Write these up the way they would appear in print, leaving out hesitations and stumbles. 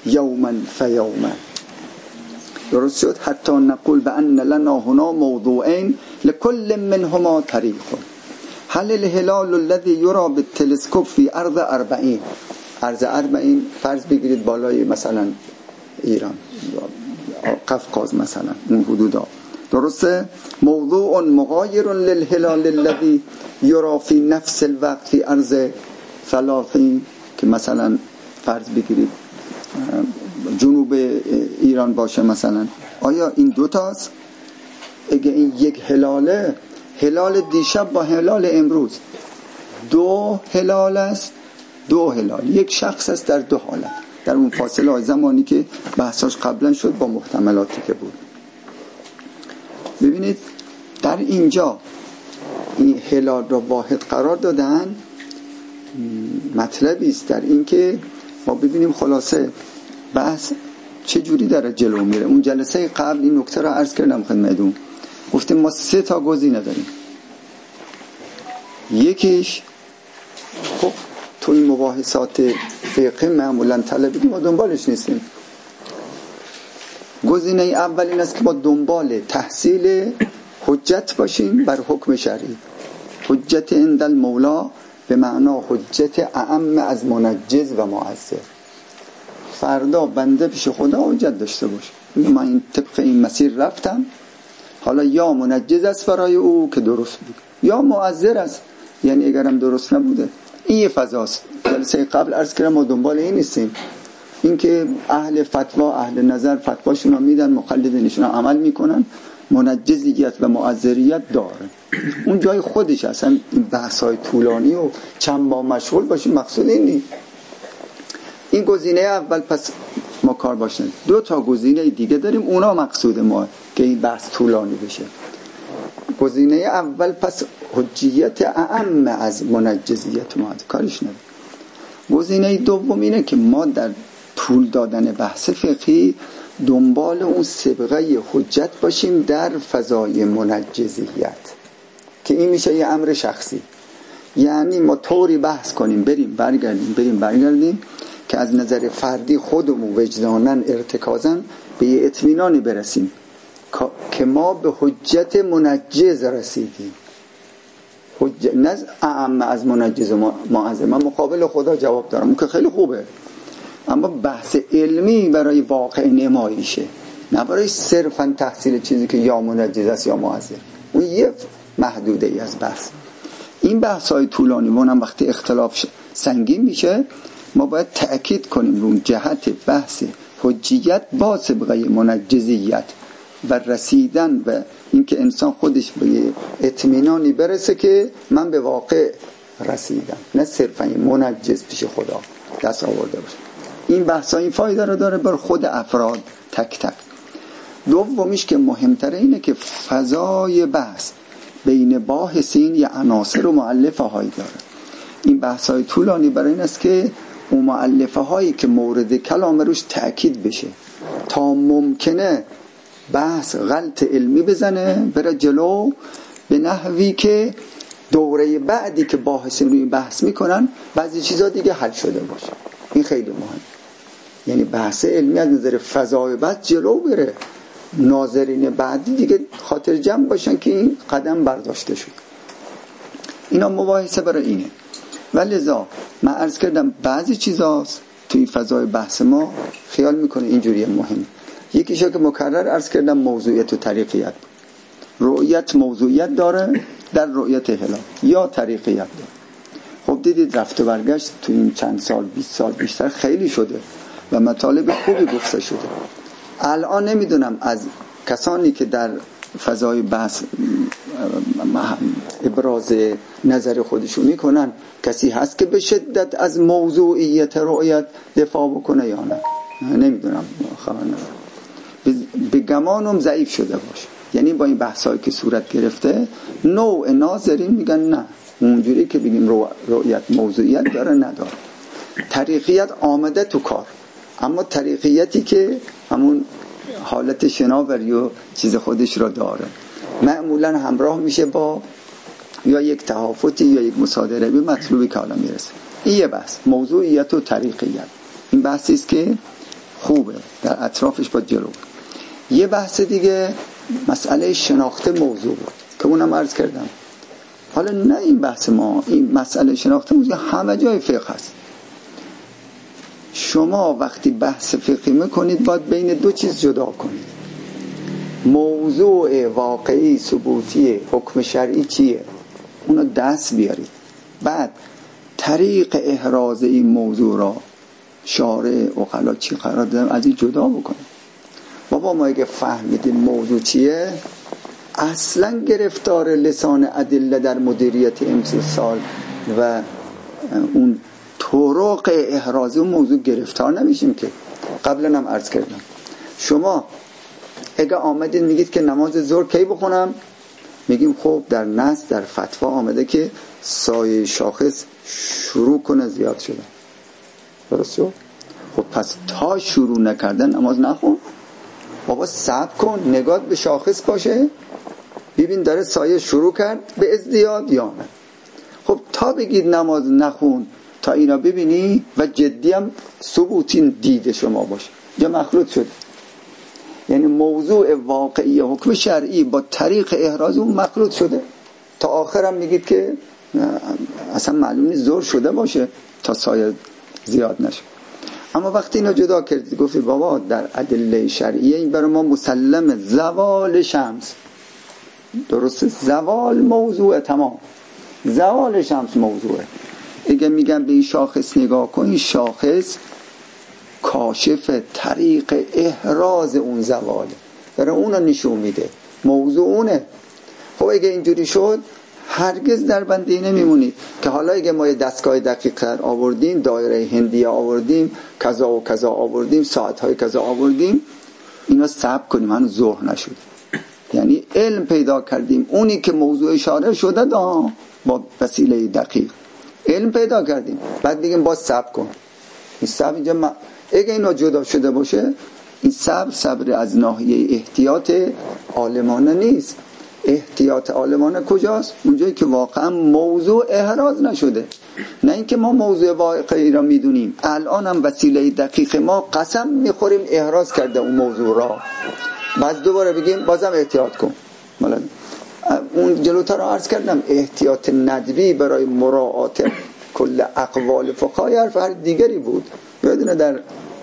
یوما فیوما. درست شد؟ حتی نقول بأن لنا هنا موضوعین لكل منهما طریق. هل الهلال الذي يرى بالتلسکوپ فی ارض 40، ارض 40 فرض بگیرید بالای مثلا ایران، قفقاز مثلا اون حدودا، درسته؟ موضوع مغایر للهلال الذي يرى في نفس الوقت في ارض 30 که مثلا فرض بگیرید جنوب ایران باشه مثلا. آیا این دوتاست؟ اگه این یک هلاله، هلال دیشب با هلال امروز دو هلال است، دو هلال، یک شخص است در دو حالت، در اون فاصله زمانی که بحثاش قبلا شد با محتملاتی که بود. ببینید در اینجا این هلال را واحد قرار دادن. مطلبی است در این که ما ببینیم خلاصه بحث چه جوری داره جلو میره. اون جلسه قبل این نکته را عرض کردم خدمتتون، گفتیم ما 3 تا گزینه داریم. یکیش خب تو این مباحثات فقه معمولا طلبی ما دنبالش نیستیم. گزینه اول این است که با دنبال تحصیل حجت باشیم بر حکم شرعی. حجت عند المولا به معنا حجت اعم از منجز و معذر. فردا بنده پیش خدا حجت داشته باشه، من این طبق این مسیر رفتم، حالا یا منجز است برای او که درست بود یا معذر است، یعنی اگرم درست نبوده. این یه فضاست. جلسه قبل عرض کردم ما دنبال این نیستیم، این که اهل فتوا اهل نظر فتواشون رو میدن، مقلدینشون رو عمل میکنن، منجزیت و معذریت داره، اون جای خودش. اصلا این بحث‌های طولانی و چند با مشغول باشیم مقصود این نیست. این گزینه اول، پس ما کار باشه. 2 تا گزینه دیگه داریم، اونا مقصود ما که این بحث طولانی بشه. گزینه اول پس حجیت اعم از منجزیت ما کارش نداره. گزینه دوم اینه که ما در طول دادن بحث فقهی دنبال اون سابقه حجت باشیم در فضای منجزیت، که این میشه یه امر شخصی. یعنی ما طوری بحث کنیم بریم برگردیم که از نظر فردی خودمون وجدانن ارتکازن به یه اطمینانی برسیم که ما به حجت منجز رسیدیم. نه اعم از منجز و معذر. من مقابل خدا جواب دارم، اون که خیلی خوبه، اما بحث علمی برای واقع نماییشه، نه برای صرفا تحصیل چیزی که یا منجز است یا معذر. اون یه محدوده ای از بحث. این بحث های طولانی مونم وقتی اختلاف سنگین میشه، ما باید تأکید کنیم رو جهت بحث حجیت با سابقه منجزیت و رسیدن و اینکه انسان خودش به اطمینانی برسه که من به واقع رسیدم، نه صرفا منجز پیش خدا دست آورده باشه. این بحث ها این فایده رو داره بر خود افراد تک تک. دومیش که مهمتره اینه که فضای بحث بین باحثین یا عناصر و مؤلفه هایی داره. این بحث های طولانی برای این است که اون مؤلفه هایی که مورد کلام روش تأکید بشه تا ممکنه بحث غلط علمی بزنه بره جلو، به نحوی که دوره بعدی که باحثین روی بحث میکنن بعضی چیزا دیگه حل شده باشه. این خیلی مهم، یعنی بحث علمی از نظر فضای بعد جلو بره، ناظرین بعدی دیگه خاطر جمع باشن که این قدم برداشته شد. اینا مباحثه برای اینه. ولذا من عرض کردم بعضی چیزاست توی فضای بحث ما خیال میکنه اینجوریه مهم. یکیشو که مکرر عرض کردم موضوعیت و طریقیت. رؤیت موضوعیت داره در رؤیت هلال یا طریقیت داره. خب دیدید رفت و برگشت تو این چند سال 20 سال بیشتر خیلی شده و مطالب خوبی گفته شده. الان نمیدونم از کسانی که در فضای بحث ابراز نظر خودشون میکنن کسی هست که به شدت از موضوعیت رؤیت دفاع بکنه یا نه؟ نمیدونم، خبر ندارم. به گمانم ضعیف شده باشه. یعنی با این بحثایی که صورت گرفته نوع ناظرین میگن نه، اونجوری که بگیم رؤیت موضوعیت داره نداره. طریقیت آمده تو کار، اما طریقیتی که همون حالت شناوری و چیز خودش را داره معمولا همراه میشه با یا یک تهافتی یا یک مصادره به مطلوبی که حالا میرسه. این یه بحث موضوعیت و طریقیت. این بحثی است که خوبه، در اطرافش با جلو. یه بحث دیگه مسئله شناخت موضوع بود که اونم عرض کردم. حالا نه این بحث ما، این مسئله شناخت موضوع همه جای فقه هست. شما وقتی بحث فقهی میکنید باید بین دو چیز جدا کنید. موضوع واقعی ثبوتی حکم شرعی چیه؟ اونو دست بیارید. بعد طریق احراز این موضوع را شارع عقلا چی قرار دادن از این جدا بکنید. بابا ما اگه فهمیدیم موضوع چیه، اصلا گرفتار لسان ادله در مدیریت امتصال و اون طرق احراز اون موضوع گرفتار نمیشیم که. قبلا هم عرض کردم شما اگه آمدید میگید که نماز ظهر کی بخونم، میگیم خب در نص در فتوا آمده که سایه شاخص شروع کنه زیاد شده. درسته؟ خب پس تا شروع نکردن نماز نخون. بابا صبر کن، نگات به شاخص باشه، ببین داره سایه شروع کرد به ازدیاد یا نه. خب تا بگید نماز نخون تا اینا ببینی و جدی هم ثبوتی دید شما باشه، یا مخلوط شده. یعنی موضوع واقعی حکم شرعی با طریق احراز اون مخلوط شده. تا آخرم میگید که اصلا معلوم نیست ظهر شده باشه تا سایه زیاد نشه. اما وقتی اینا جدا کردید گفتید بابا در ادله شرعیه این برای ما مسلم زوال شمس، درسته؟ زوال موضوع، تمام زوال شمس موضوعه. اگه میگم به این شاخص نگاه کن، این شاخص کاشف طریق احراز اون زواله، برای اونو نشون میده، موضوع اونه. خب اگه اینجوری شد هرگز در بندی نمیمونید که حالا اگه ما یه دستگاه دقیق تر آوردیم، دایره هندی آوردیم، کذا و کذا آوردیم، ساعتهای کذا آوردیم، اینا ثبت کنیم هنوز ظهر نشد. یعنی علم پیدا کردیم، اونی که موضوع اشاره شده با وسیله دقیق علم پیدا کردیم، بعد بگیم باز ثبت کن. این ثبت اینجا اگه اینا جدا شده باشه، این صبر از ناحیه احتیاط عالمانه نیست. احتیاط عالمانه کجاست؟ اونجایی که واقعا موضوع احراز نشده، نه اینکه ما موضوع واقعی را میدونیم. الان هم وسیله دقیق ما قسم میخوریم احراز کرده اون موضوع را، بعد دوباره بگیم بازم احتیاط کن. اون جلوتر رو عرض کردم احتیاط ندبی برای مراعات کل اقوال فقهای حرف هر دیگری بود. یادونه در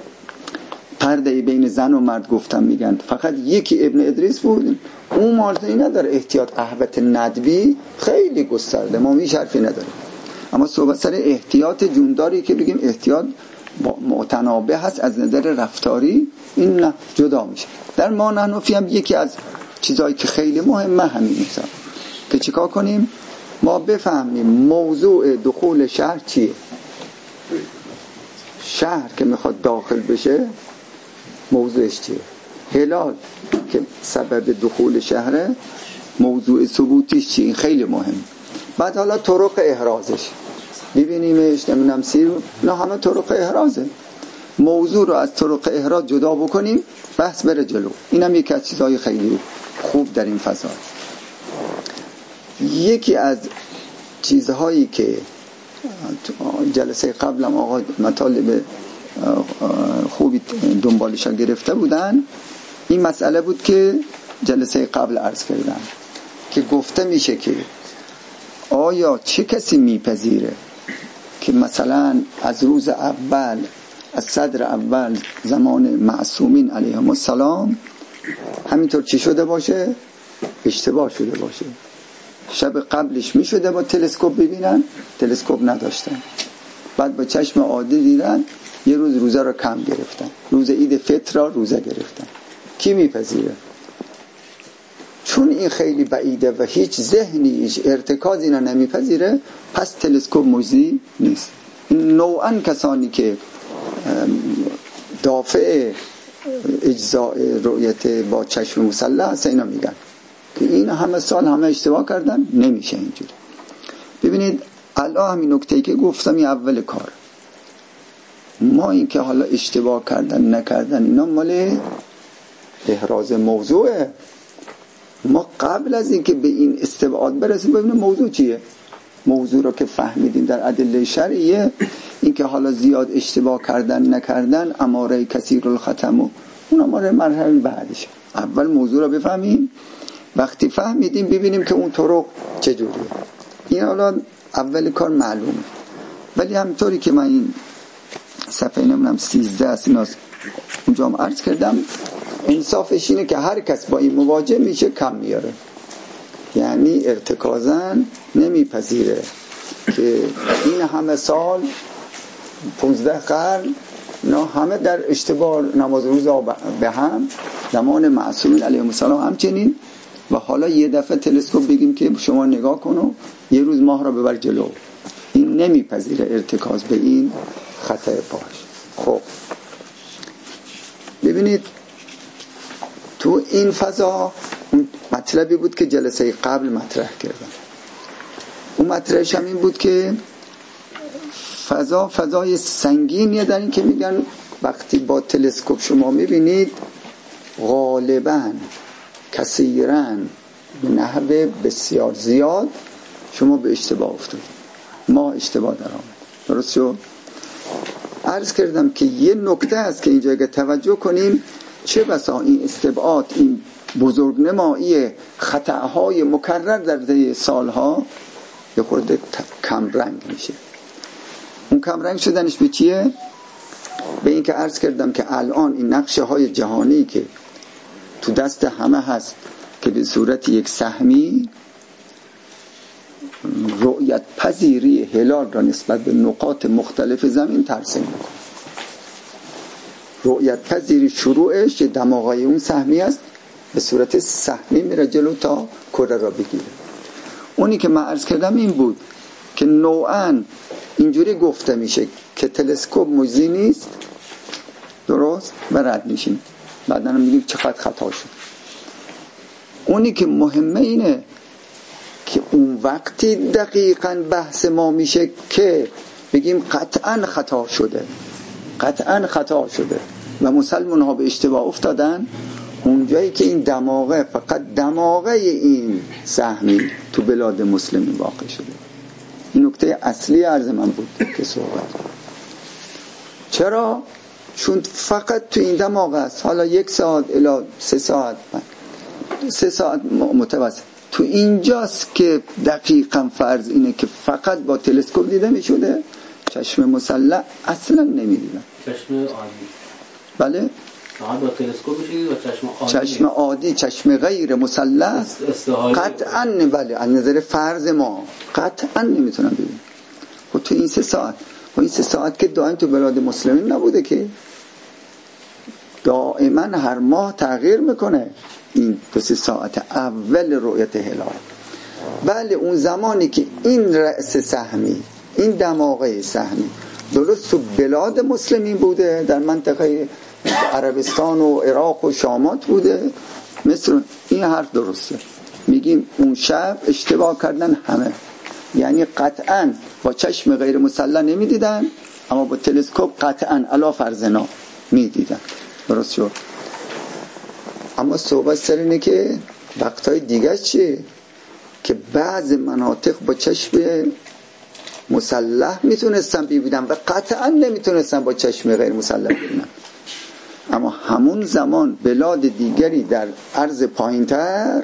پرده بین زن و مرد گفتم میگن فقط یکی ابن ادریس بود، اون مالتونی نداره. احتیاط احوت ندبی خیلی گسترده، ما هیچ حرفی نداریم. اما صحبت سر احتیاط جونداری که بگیم احتیاط متنابه هست از نظر رفتاری، این نه جدا میشه. در ما حنفی هم یکی از چیزایی که خیلی مهمه همین مثلا که چیکار کنیم ما بفهمیم موضوع دخول شهر چیه. شهر که میخواد داخل بشه موضوعش چیه؟ هلال که سبب دخول شهره موضوع ثبوتیش چیه؟ این خیلی مهم. بعد حالا طرق احرازش ببینیمش، نمیدونم سیر، نه همه طرق احرازه. موضوع رو از طرق احراز جدا بکنیم بحث بره جلو. اینم یکی از چیزهای خیلی خوب در این فضا. یکی از چیزهایی که جلسه قبلم آقا مطالب خوبی دنبالش گرفته بودن، این مسئله بود که جلسه قبل عرض کردم که گفته میشه که آیا چه کسی میپذیره که مثلا از روز اول، از صدر اول زمان معصومین علیهم السلام همینطور چی شده باشه؟ اشتباه شده باشه. شب قبلش می شده با تلسکوپ ببینن، تلسکوپ نداشتن، بعد با چشم عادی دیدن، یه روز روزه رو کم گرفتن، روز عید فطر را روزه گرفتن. کی میپذیره؟ چون این خیلی بعیده و هیچ ذهنی هیچ ارتکاز اینا نمیپذیره، پس تلسکوپ مجزی نیست. نوعا کسانی که دافع اجزاء رؤیت با چشم مسلح هست اینا میگن که این همه سال همه اشتباه کردن، نمیشه اینجوری. ببینید الان همین نکته‌ای که گفتم این اول کار ما، این که حالا اشتباه کردن نکردن اینا مال احراز موضوعه. ما قبل از اینکه به این استبعاد برسیم ببینیم موضوع چیه. موضوع رو که فهمیدیم در ادله شرعیه، اینکه حالا زیاد اشتباه کردن نکردن اماره کثیر الختم و اون اماره مرحله بعدش. اول موضوع رو بفهمیم، وقتی فهمیدیم ببینیم که اون طرق چجوریه. این حالا اول کار معلومه. ولی همطوری که من این صفحه نمونم 13 است ایناست اونجا هم عرض کردم، انصافش اینه که هر کس با این مواجه میشه کم میاره، یعنی ارتکازاً نمیپذیره که این همه سال 15 قرن نه همه در اشتباه نماز روزا به هم زمان معصومین علیهم السلام همچنین، و حالا یه دفعه تلسکوپ بگیم که شما نگاه کن و یه روز ماه را ببر جلو. این نمیپذیره ارتکاز به این خطای پاش. خب ببینید تو این فضا اون مطلبی بود که جلسه قبل مطرح کردم. اون مطرحش هم این بود که فضای سنگینیه، در این که میگن وقتی با تلسکوپ شما میبینید غالباً کثیراً به نحو بسیار زیاد شما به اشتباه افتادید، ما اشتباه در آمد. درست شد؟ عرض کردم که یه نکته است که اینجا اگه توجه کنیم، چه بسا این استبعاد، این بزرگنمایی خطاهای مکرر در طی سالها یه خورده کم رنگ میشه. اون کم رنگ شدنش به چیه؟ به این که عرض کردم که الان این نقشه های جهانی که تو دست همه هست که به صورت یک سهمی رؤیت پذیری هلال را نسبت به نقاط مختلف زمین ترسیم میکنه. رؤیت پذیری شروعش دماغای اون سهمی است، به صورت سهمی میره جلو تا کره را بگیره. اونی که من عرض کردم این بود که نوعاً اینجوری گفته میشه که تلسکوپ موزی نیست، درست، و رد میشیم. بعدا هم میگیم چقدر خطا شد. اونی که مهمه اینه که اون وقتی دقیقاً بحث ما میشه که بگیم قطعاً خطا شده، قطعاً خطا شده و مسلمان ها به اشتباه افتادن، اونجایی که این دماغه فقط دماغه این سهمی تو بلاد مسلمین واقع شده. این نکته اصلی عرض من بود که صحبت. چرا؟ چون فقط تو این دماغ است. حالا 1 ساعت الی 3 ساعت 3 ساعت متوسط تو اینجاست که دقیقاً فرض اینه که فقط با تلسکوپ دیده می شده، چشم مسلح اصلا نمی دیدن. چشم عادی بله؟ فقط با تلسکوپ میشید و چشم عادی، چشم عادی، چشم غیر مسلح قطعاً بله از نظر فرض ما قطعاً نمیتونن ببینن. خب تو این 3 ساعت و این 3 ساعت که دائم تو بلاد مسلمین نبوده که دائما هر ماه تغییر میکنه این 2-3 ساعت اول رؤیت هلال. بله اون زمانی که این رأس سهمی، این دماغه سهمی درست تو بلاد مسلمین بوده، در منطقه عربستان و عراق و شامات بوده، مثل این حرف درسته. میگیم اون شب اشتباه کردن همه، یعنی قطعاً با چشم غیر مسلح نمیدیدن اما با تلسکوپ قطعاً علا فرضنا میدیدن. درست شد؟ اما صحبت سر اینه که وقتهای دیگه چیه که بعض مناطق با چشم مسلح میتونستن ببینن و قطعا نمیتونستن با چشم غیر مسلح ببینن. اما همون زمان بلاد دیگری در عرض پایینتر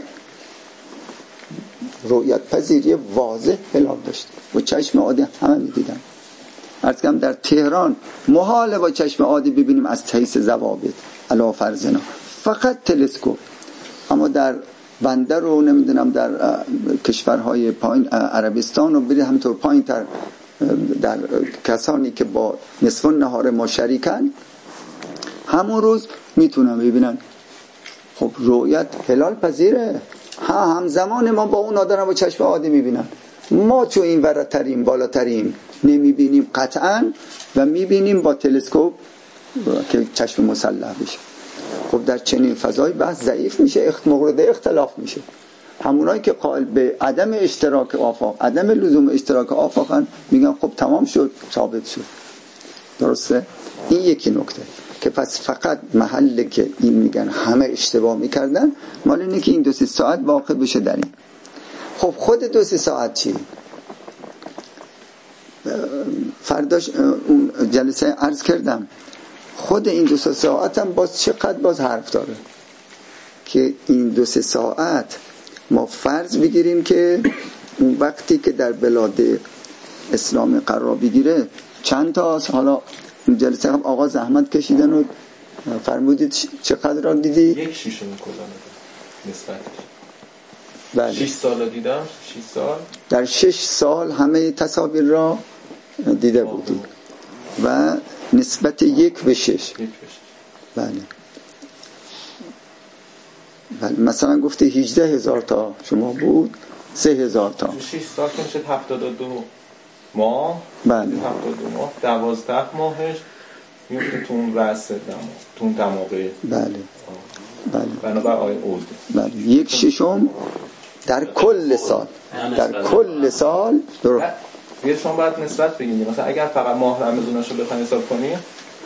رؤیت پذیری واضح هلال داشت و چشم عادی همه میدیدن. عرض کنم در تهران محاله با چشم عادی ببینیم از حیث ضوابط علا فرضنا، فقط تلسکوپ. اما در بندر و نمیدونم در کشورهای پایین عربستان و بری همینطور پایین تر در کسانی که با نصف نهار ما شریکن همون روز میتونن ببینن. خب رؤیت هلال پذیره، همزمان ما با اون آدم با چشم عادی میبینن، ما چون این ورتریم بالاتریم نمیبینیم قطعا و میبینیم با تلسکوپ که چشم مسلح بشه. خب در چنین فضای بحث ضعیف میشه، مورد اختلاف میشه. همونایی که قائل به عدم اشتراک آفاق، عدم لزوم اشتراک آفاقن، میگن خب تمام شد، ثابت شد. درسته؟ این یکی نکته که پس فقط محله که این میگن همه اشتباه میکردن مال اینه که این 2-3 ساعت واقع بشه در این. خب خود 2-3 ساعت چی؟ فرداش اون جلسه عرض کردم خود این 2 ساعت هم باز چقدر باز حرف داره که این 2 ساعت ما فرض بگیریم که اون وقتی که در بلاد اسلام قرار بگیره چند تا حالا این جلسه هم آقا زحمت کشیدن و فرمودید چقدر را دیدی؟ 1/6 کلا نسبتش. بله 6 سال دیدم. 6 سال در 6 سال همه تصاویر را دیده بودیم و نسبت 1/6. بله بله مثلا گفتی 18,000 تا شما بود 3,000 تا 6 سال که میشه 72 ماه. بله 72 ماه 12 ماهش میفته تو اون رأس دماغ، تو اون دماغه. بله بله بنابر آیه اود. بله 1/6 در کل سال در کل سال درست. یه شما باید نسبت بگیرید. مثلا اگر فقط ماه رمضانش رو بخواید حساب کنید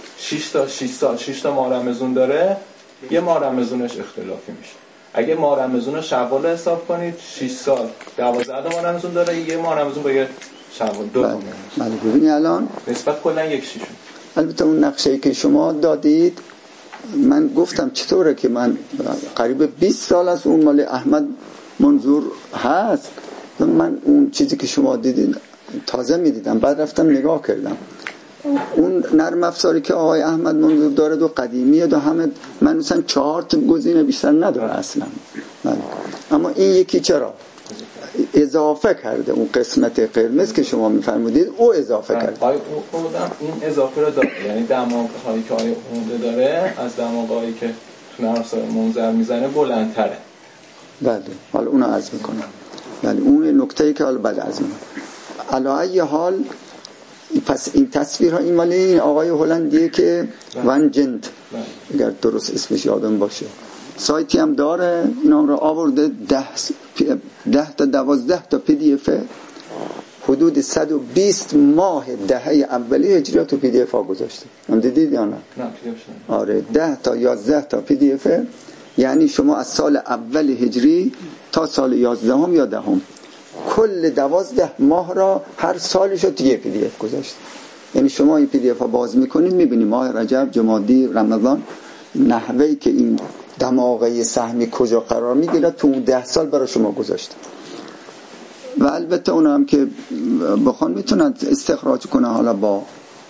6 تا ماه رمضان داره، یه ماه رمضانش اختلافی میشه. اگه ماه رمضان شوال حساب کنید 6 سال 12 ماه رمضان داره، یه ماه رمضان با یه شوال 2 تا. بله ببینید الان نسبت کلا 1/6. البته اون نقشه‌ای که شما دادید من گفتم چطوره که من قریب 20 سال از اون مال احمد منظور هست، من اون چیزی که شما دیدید تازه میدیدم، بعد رفتم نگاه کردم اون نرم افزاری که آقای احمد منظور داره دو قدیمیه دو همه من مثلا 4 تا گزینه بیشتر نداره اصلا. اما این یکی چرا اضافه کرده اون قسمت قرمز که شما میفرمودید او اضافه کرده. آیا این اضافه رو داره، یعنی دماغ هایی که آیا اونده داره از دماغ هایی که تو نرم افزار منظر میزنه بلندتره. بله حالا اونو عرض میکنم. بله اون نکته‌ای که حالا بعد عرض میکنم. علی ای حال پس این تصویرها این مال این آقای هلندیه که ون جنت اگر درست اسمش یادم باشه سایتی هم داره، اینا رو آورده 10 تا 12 تا پی دی اف حدود 120 ماه دهه اولی هجری تو پی دی اف ها گذاشته. هم دیدید یا نه؟ آره 10 تا 11 تا پی دی اف، یعنی شما از سال اول هجری تا سال 11 یا 10 کل 12 ماه را هر سالش رو توی پی دی اف گذاشته. یعنی شما این پی دی اف ها باز میکنید میبینید ماه رجب، جمادی، رمضان نحوهی که این دماغه سهمی کجا قرار میگیره تو اون 10 سال برای شما گذاشته. و البته اون هم که بخوان میتونن استخراج کنه حالا با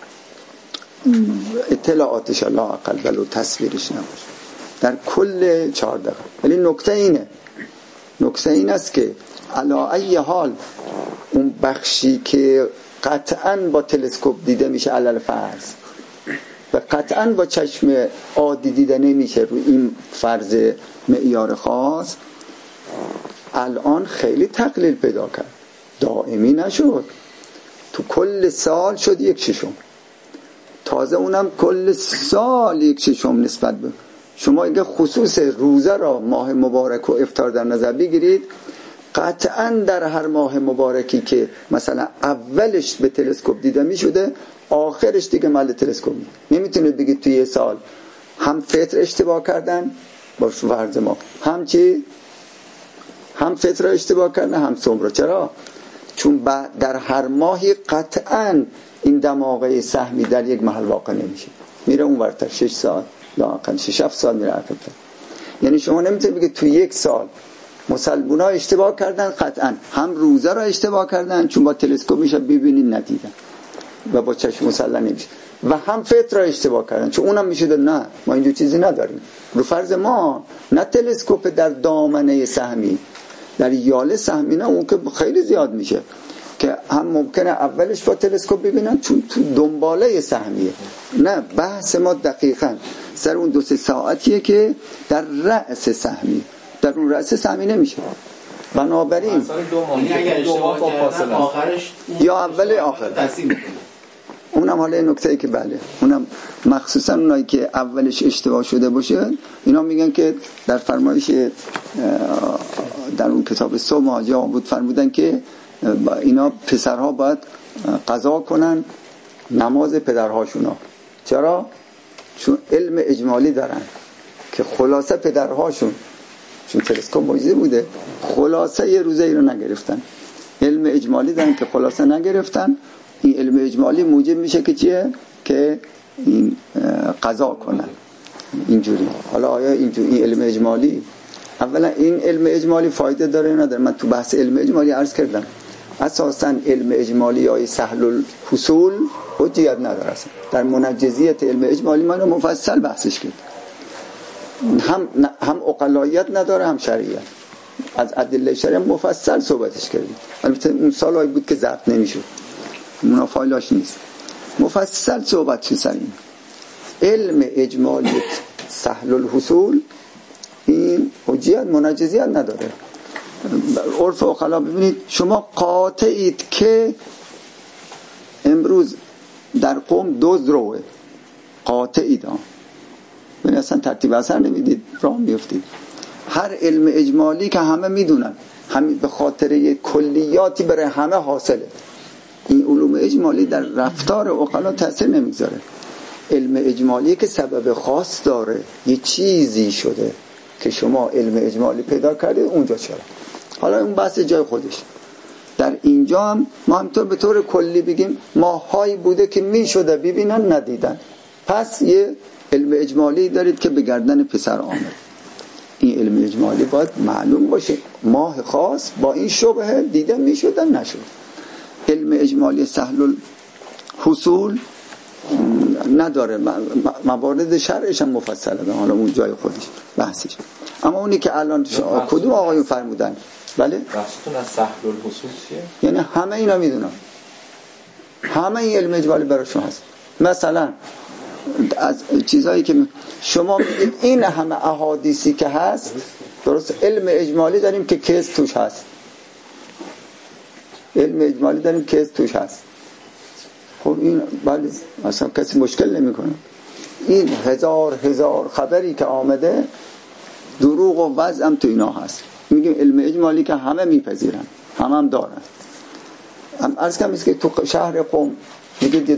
اطلاعاتش الله اقل ولو تصویرش نباشه در کل 4 دقیقه. ولی نکته این است که علی ای حال اون بخشی که قطعاً با تلسکوپ دیده میشه علل فرض و قطعاً با چشم عادی دیده نمیشه روی این فرض معیار خاص، الان خیلی تقلیل پیدا کرد، دائمی نشد، تو کل سال شد 1/6. تازه اونم کل سال 1/6 نسبت به شما اگه خصوص روزه را ماه مبارک و افطار در نظر بگیرید، قطعاً در هر ماه مبارکی که مثلا اولش به تلسکوپ دیده می شده آخرش دیگه مال تلسکوپ نمیتونید بگید توی یه سال هم فطر اشتباه کردن با فرض ما هم فطر اشتباه کردن هم صوم رو. چرا؟ چون در هر ماهی قطعاً این دماغه سهمی در یک محل واقع نمیشه، میره اون ورتر 6 سال لااقل 6-7 سال میره عقب‌تر. یعنی شما نمیتونید بگید توی یک سال مسلمونا اشتباه کردن، قطعا هم روزه را اشتباه کردن چون با تلسکوپ میشه ببینید ندیدن و با چشم مسلح نمیشه، و هم فطر را اشتباه کردن چون اونم میشه نه ما اینجور چیزی نداریم. رو فرض ما نه تلسکوپ در دامنه سهمی، در یاله سهمی نه، اون که خیلی زیاد میشه که هم ممکنه اولش با تلسکوپ ببینن چون تو دنباله سهمیه. نه بحث ما دقیقاً سر اون 2-3 ساعتیه که در رأس سهمی، در اون رأس سهمی نمیشه. بنابراین اگر اشتباه کردن آخرش یا اول آخر اونم حالا نکته‌ای که بله اونم مخصوصا اونایی که اولش اشتباه شده باشه اینا میگن که در فرمایش در اون کتاب صوم حاجی بود فرمودن که اینا پسرها باید قضا کنن نماز پدرهاشونا. چرا؟ چون علم اجمالی دارن که خلاصه پدرهاشون چون تلسکوپ موجود بوده خلاصه یه روزه ای رو نگرفتن، علم اجمالی دارن که خلاصه نگرفتن، این علم اجمالی موجب میشه که چیه؟ که این قضا کنن اینجوری. حالا آیا این علم اجمالی، اولا این علم اجمالی فایده داره یا نداره؟ من تو بحث علم اجمالی عرض کردم اساساً علم اجمالی های سهل الحصول حجیت نداره اصلا. در منجزیت علم اجمالی من رو مفصل بحثش کرد، هم عقلاییت نداره هم شرعیت، از ادله شرعی مفصل صحبتش کردیم. البته اون سالایی بود که ضبط نمیشد، اونا فایلاش نیست، مفصل صحبت شد سر این علم اجمالی سهل الحصول. این حجیت منجزیت نداره. عرف عقلا ببینید، شما قاطعید که امروز در قوم دزد روه، قاطعید ها، ببینید اصلا ترتیب اثر نمیدید، راه میفتید. هر علم اجمالی که همه میدونن، همین به خاطر کلیاتی برای همه حاصله. این علوم اجمالی در رفتار عقلا تاثیر نمیگذاره. علم اجمالی که سبب خاص داره، یه چیزی شده که شما علم اجمالی پیدا کردید، اونجا چرا؟ حالا اون بحث جای خودش. در اینجا هم ما همطور به طور کلی بگیم ماهایی بوده که میشده ببینن ندیدن، پس یه علم اجمالی دارید که به گردن پسر آمد. این علم اجمالی باید معلوم باشه، ماه خاص با این شبهه دیده میشدن نشد. علم اجمالی سهل الحصول نداره، موارد شرعش هم مفصله، حالا اون جای خودش بحثش. اما اونی که الان کدوم آقایون فرمودن؟ بله بحثتون از سهل الحصول چیه؟ یعنی همه اینا میدونن، همه این علم اجمالی براشون هست. مثلا از چیزایی که شما میگید این همه احادیثی که هست، درست علم اجمالی داریم که کیس توش هست، علم اجمالی داریم که کیس توش هست. خب این بله اصلا کسی مشکل نمیکنه. این هزار خبری که آمده دروغ و وضع هم تو اینا هست. میگیم علم اجمالی که همه میپذیرن، هم دارن. عرض کنم که تو شهر قم میگید یه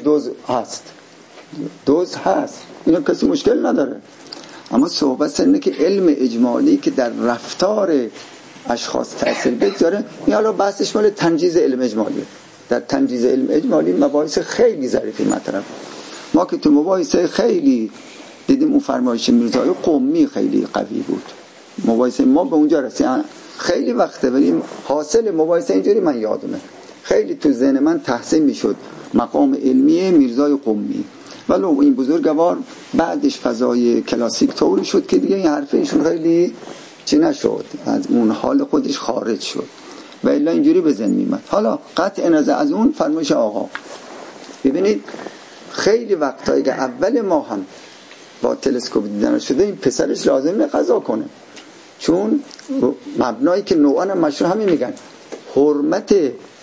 دوز هست، اینا کسی مشکل نداره. اما صحبت اینه که علم اجمالی که در رفتار اشخاص تأثیر بگذاره، این حالا بحثش مال تنجیز علم اجمالی. در تنجیز علم اجمالی مباحث خیلی ظریفی مطرح. ما که تو مباحث خیلی دیدیم، اون فرمایش میرزای قمی خیلی قوی بود، مباحث ما به اونجا رسید خیلی وقته، ولی حاصل مباحث اینجوری من یادمه خیلی تو ذهن من تحسین میشد مقام علمی میرزای قمی. ولی این بزرگوار بعدش فضای کلاسیک طوری شد که دیگه این حرفه ایشون خیلی چی نشد، از اون حال خودش خارج شد و الا اینجوری به ذهن میاد. حالا قطع نظر از اون فرمایش آقا، ببینید خیلی وقتایی که اول ما هم با تلسکوپ دیدن شده، این پسرش لازم قضا کنه، چون مبنایی که نوعان مشروع همین میگن حرمت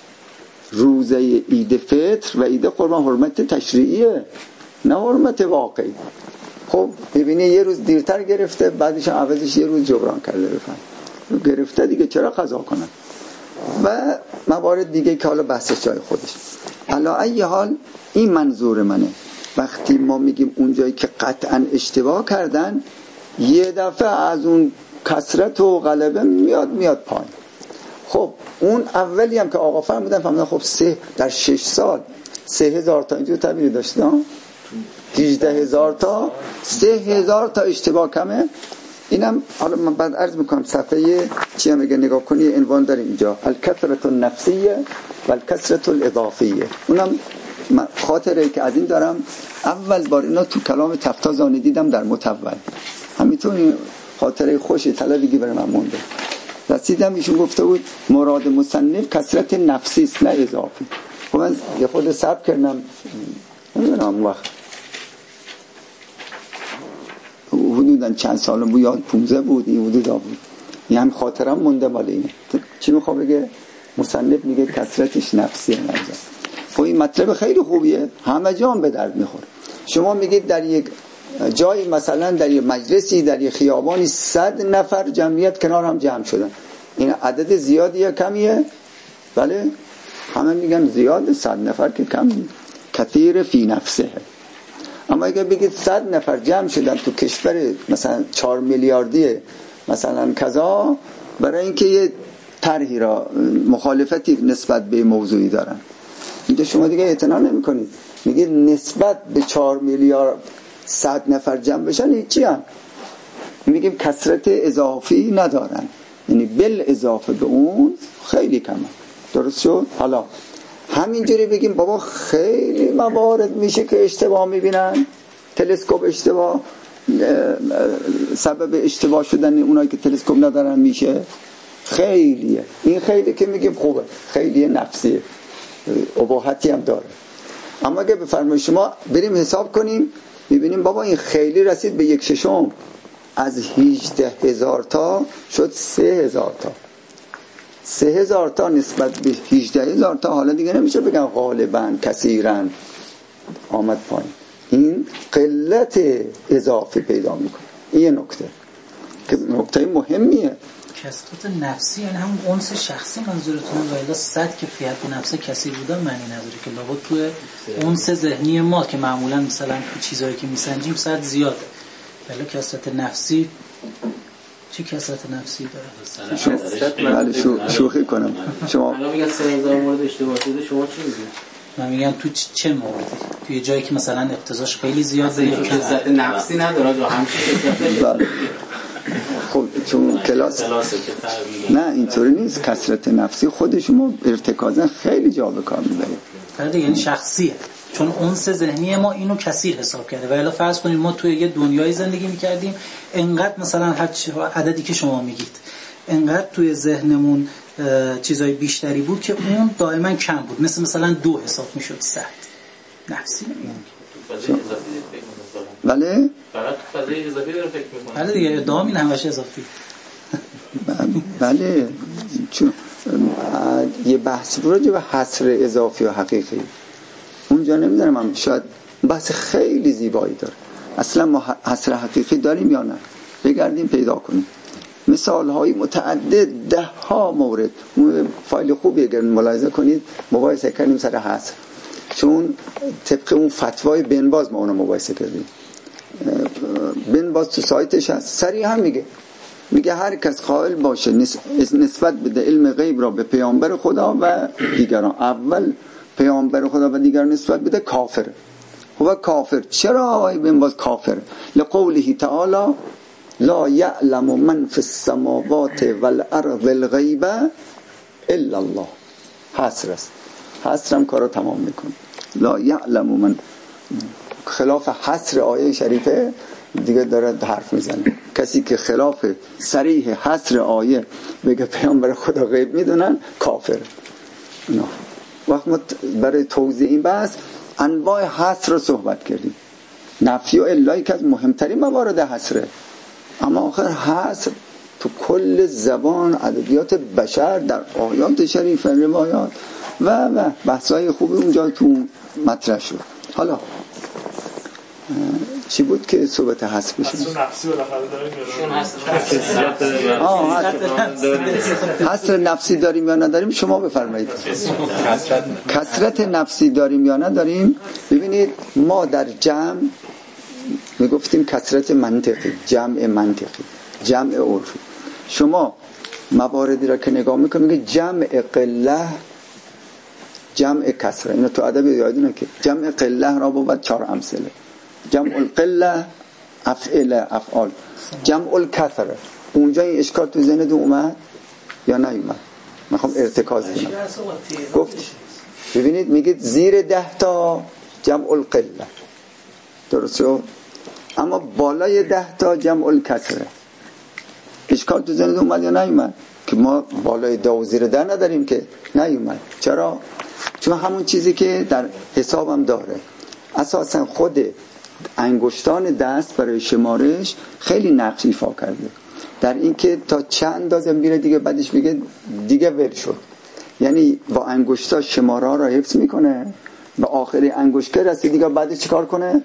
روزه عید فطر و عید قربان حرمت تشریعیه، نه حرمت واقعی. خب ببینی یه روز دیرتر گرفته، بعدش عوضش یه روز جبران کرده، بفهم گرفته دیگه چرا قضا کنن؟ و موارد دیگه که حالا بحثش جای خودش. حالا ای حال این منظور منه، وقتی ما میگیم اونجایی که قطعا اشتباه کردن، یه دفعه از اون کثرت و غلبه میاد پایین. خب اون اولی هم که آقا فرمودن خب در 6 سال 3000 تا اینجور تعبیری داشتن، 18000 تا 3000 تا اشتباه کمه. اینم حالا من بعد عرض میکنم صفحه چی هم اگه نگاه کنی عنوان داره اینجا الکثرة النفسیه و الکثرة الاضافیه. اونم خاطره که از این دارم، اول بار اینا تو کلام تفتازانی دیدم در متول، همینطور این خاطره خوشی طلبیگی برای من مونده. رسیدم ایشون گفته بود مراد مصنف کثرت نفسی است نه اضافی. خب من یه خود ثبت کردم، نمیدونم وقت حدوداً چند سال بود، یاد 15 بود این حدودا بود، این هم خاطرم مونده مال اینه. چی میخوام بگه؟ مصنف میگه کثرتش نفسیه نه اضافی. خب این مطلب خیلی خوبیه، همه جا هم به درد میخوره. شما میگید در یک جایی مثلا در یک مجلسی در یک خیابانی 100 نفر جمعیت کنار هم جمع شدن، این عدد زیادیه کمیه؟ بله همه میگن زیاده، 100 نفر که کم، کثیر فی نفسه. اما اگه بگید 100 نفر جمع شدن تو کشور مثلا 4 میلیاردی مثلا کذا، برای اینکه یه طرحی را مخالفتی نسبت به موضوعی دارن، اینجا شما دیگه اعتنا نمی‌کنید، میگید نسبت به 4 میلیارد 100 نفر جمع بشن هیچی هم. میگیم کثرت اضافی ندارن، یعنی بل اضافه به اون خیلی کمه. درست شد؟ حالا همینجوری بگیم بابا خیلی موارد میشه که اشتباه میبینن، تلسکوپ اشتباه سبب اشتباه شدن اونایی که تلسکوپ ندارن میشه. خیلیه این خیلی که میگیم خوبه، خیلی نفسیه، اباحتی هم داره. اما اگه بفرمایید شما بریم حساب کنیم میبینیم بابا این خیلی رسید به 1/6 از 18,000 تا شد 3,000 تا. 3,000 تا نسبت به 18,000 تا حالا دیگه نمیشه بگن غالبا کثیرا آمد پایین. این قلت اضافی پیدا میکنه. این یه نکته که نکته مهمیه. کثرت نفسی یعنی همون اونس شخصی منظورتونه، ولی 100 که فیت نفسه کثیر بودن معنی نداره که لابد تو اونس ذهنی ما که معمولا مثلا تو چیزایی که میسنجیم 100 زیاده، ولی کثرت نفسی چه کثرت نفسی داره؟ بله شوخی کنم. شما الان میگن 3000 مورد اشتباه شده، شما چی میگید؟ من میگم تو چه موردی؟ توی جایی که مثلا اقتضاش خیلی زیاده یا کثرت نفسی نداره، همین بله. خب چون کلاس نه اینطوری نیست. کثرت نفسی خود شما ارتکازا خیلی جا به کار میبرید. بله یعنی شخصیه، چون اونس ذهنی ما اینو کثیر حساب کرده. و الا فرض کنیم ما توی یه دنیای زندگی میکردیم انقدر مثلا هر عددی که شما میگید انقدر توی ذهنمون چیزای بیشتری بود که اون دائما کم بود، مثلا 2 حساب میشد 100 نفسی نمیگم. بله فقط فضای اضافی داره فکر میکنه. بله دیگه ادعا این همش اضافی. بله چون یه بحث راجع به حصر اضافی و حقیقی اونجا نمیدونم، من شاید بحث خیلی زیبایی داره. اصلا ما حصر حقیقی داریم یا نه؟ بگردیم پیدا کنیم مثال های متعدد، 10 ها مورد. فایل خوبی اگر ملاحظه کنید مباحثه کردیم سر حصر، چون طبق اون فتوای بن باز ما اونو مباحثه کردیم. بن باز تو سایتش هست، سریع هم میگه هر کس قائل باشه نسبت بده علم غیب را به پیامبر خدا و دیگران، اول پیامبر خدا و دیگران نسبت بده، کافر. هو کافر. چرا آقای بن باز کافر؟ لقوله تعالی لا یعلم من فی السماوات والارض الغیب الا الله. حصر است، حصرم کارو تمام میکنه. لا یعلم من، خلاف حصر آیه شریفه دیگه داره حرف میزنه. کسی که خلاف صریح حصر آیه بگه پیامبر خدا غیب میدونن کافر. نه وقت ما برای توضیح این بحث انواع حصر رو صحبت کردیم. نفی و الهی که از مهمترین موارد حصره، اما آخر حصر تو کل زبان ادبیات بشر در آیات شریفه، روایات و بحث‌های خوبی اونجا تو مطرح شد. حالا چی بود که صحبت حصر بشه؟ حصر نفسی داریم یا نداریم شما بفرمایید. کثرت نفسی داریم یا نداریم؟ ببینید ما در جمع میگفتیم کثرت منطقی، جمع منطقی، جمع عرفی. شما مواردی را که نگاه میکنید میگه جمع قله، جمع کثره. اینو تو ادب یادونه که جمع قله را بود 4 امثله. جمع القله افعل افعال، جمع الکثره. اونجا این اشکال تو ذهنت اومد یا نیومد؟ میخوام ارتکاز کنم. گفت ببینید میگید زیر 10 تا جمع القله، درست شد؟ اما بالای 10 تا جمع الکثره. اشکال تو ذهنت اومد یا نیومد؟ که ما بالای 10 و زیر 10 نداریم که. نیومد. چرا؟ چون همون چیزی که در حسابم داره. اساسا خود انگشتان دست برای شمارش خیلی نقش ایفا کرده در این که تا چند اندازه میره دیگه بعدش میگه دیگه ول شد. یعنی با انگشتا شماره ها را حفظ میکنه، به آخری انگشت که رسید دیگه بعدش چیکار کنه؟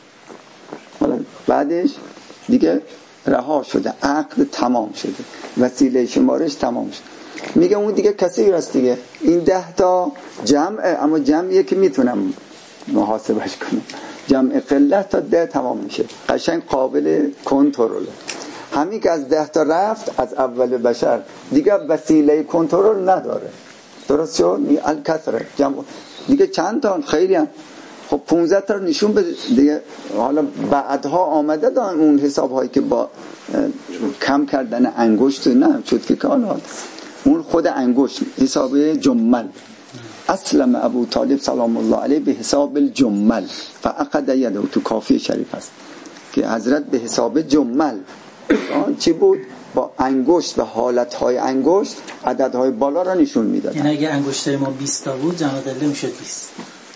بعدش دیگه رها شده، عقد تمام شده، وسیله شمارش تمام شده. میگه اون دیگه کسی هست دیگه. این 10 تا جمعه، اما جمعیه که میتونم محاسبش کنم. جمع قله تا 10 تمام میشه، قشنگ قابل کنترل. همین که از 10 تا رفت از اول بشر دیگه وسیله کنترل نداره. درست شد؟ الکثره دیگه چند تا خیلی هم خب 15 تا نشون بده دیگه. حالا بعدها آمده دارن اون حساب هایی که با کم کردن انگشت نه چطور که حالا اون خود انگشت حساب جمل. اسلم ابو طالب سلام الله علیه به حساب الجمل فعقد یده، تو کافی شریف هست که حضرت به حساب جمل چی بود؟ با انگشت و حالتهای انگشت عددهای بالا را نشون میداد. یعنی اگه انگشت ما 20 تا بود جمع دله میشد 20.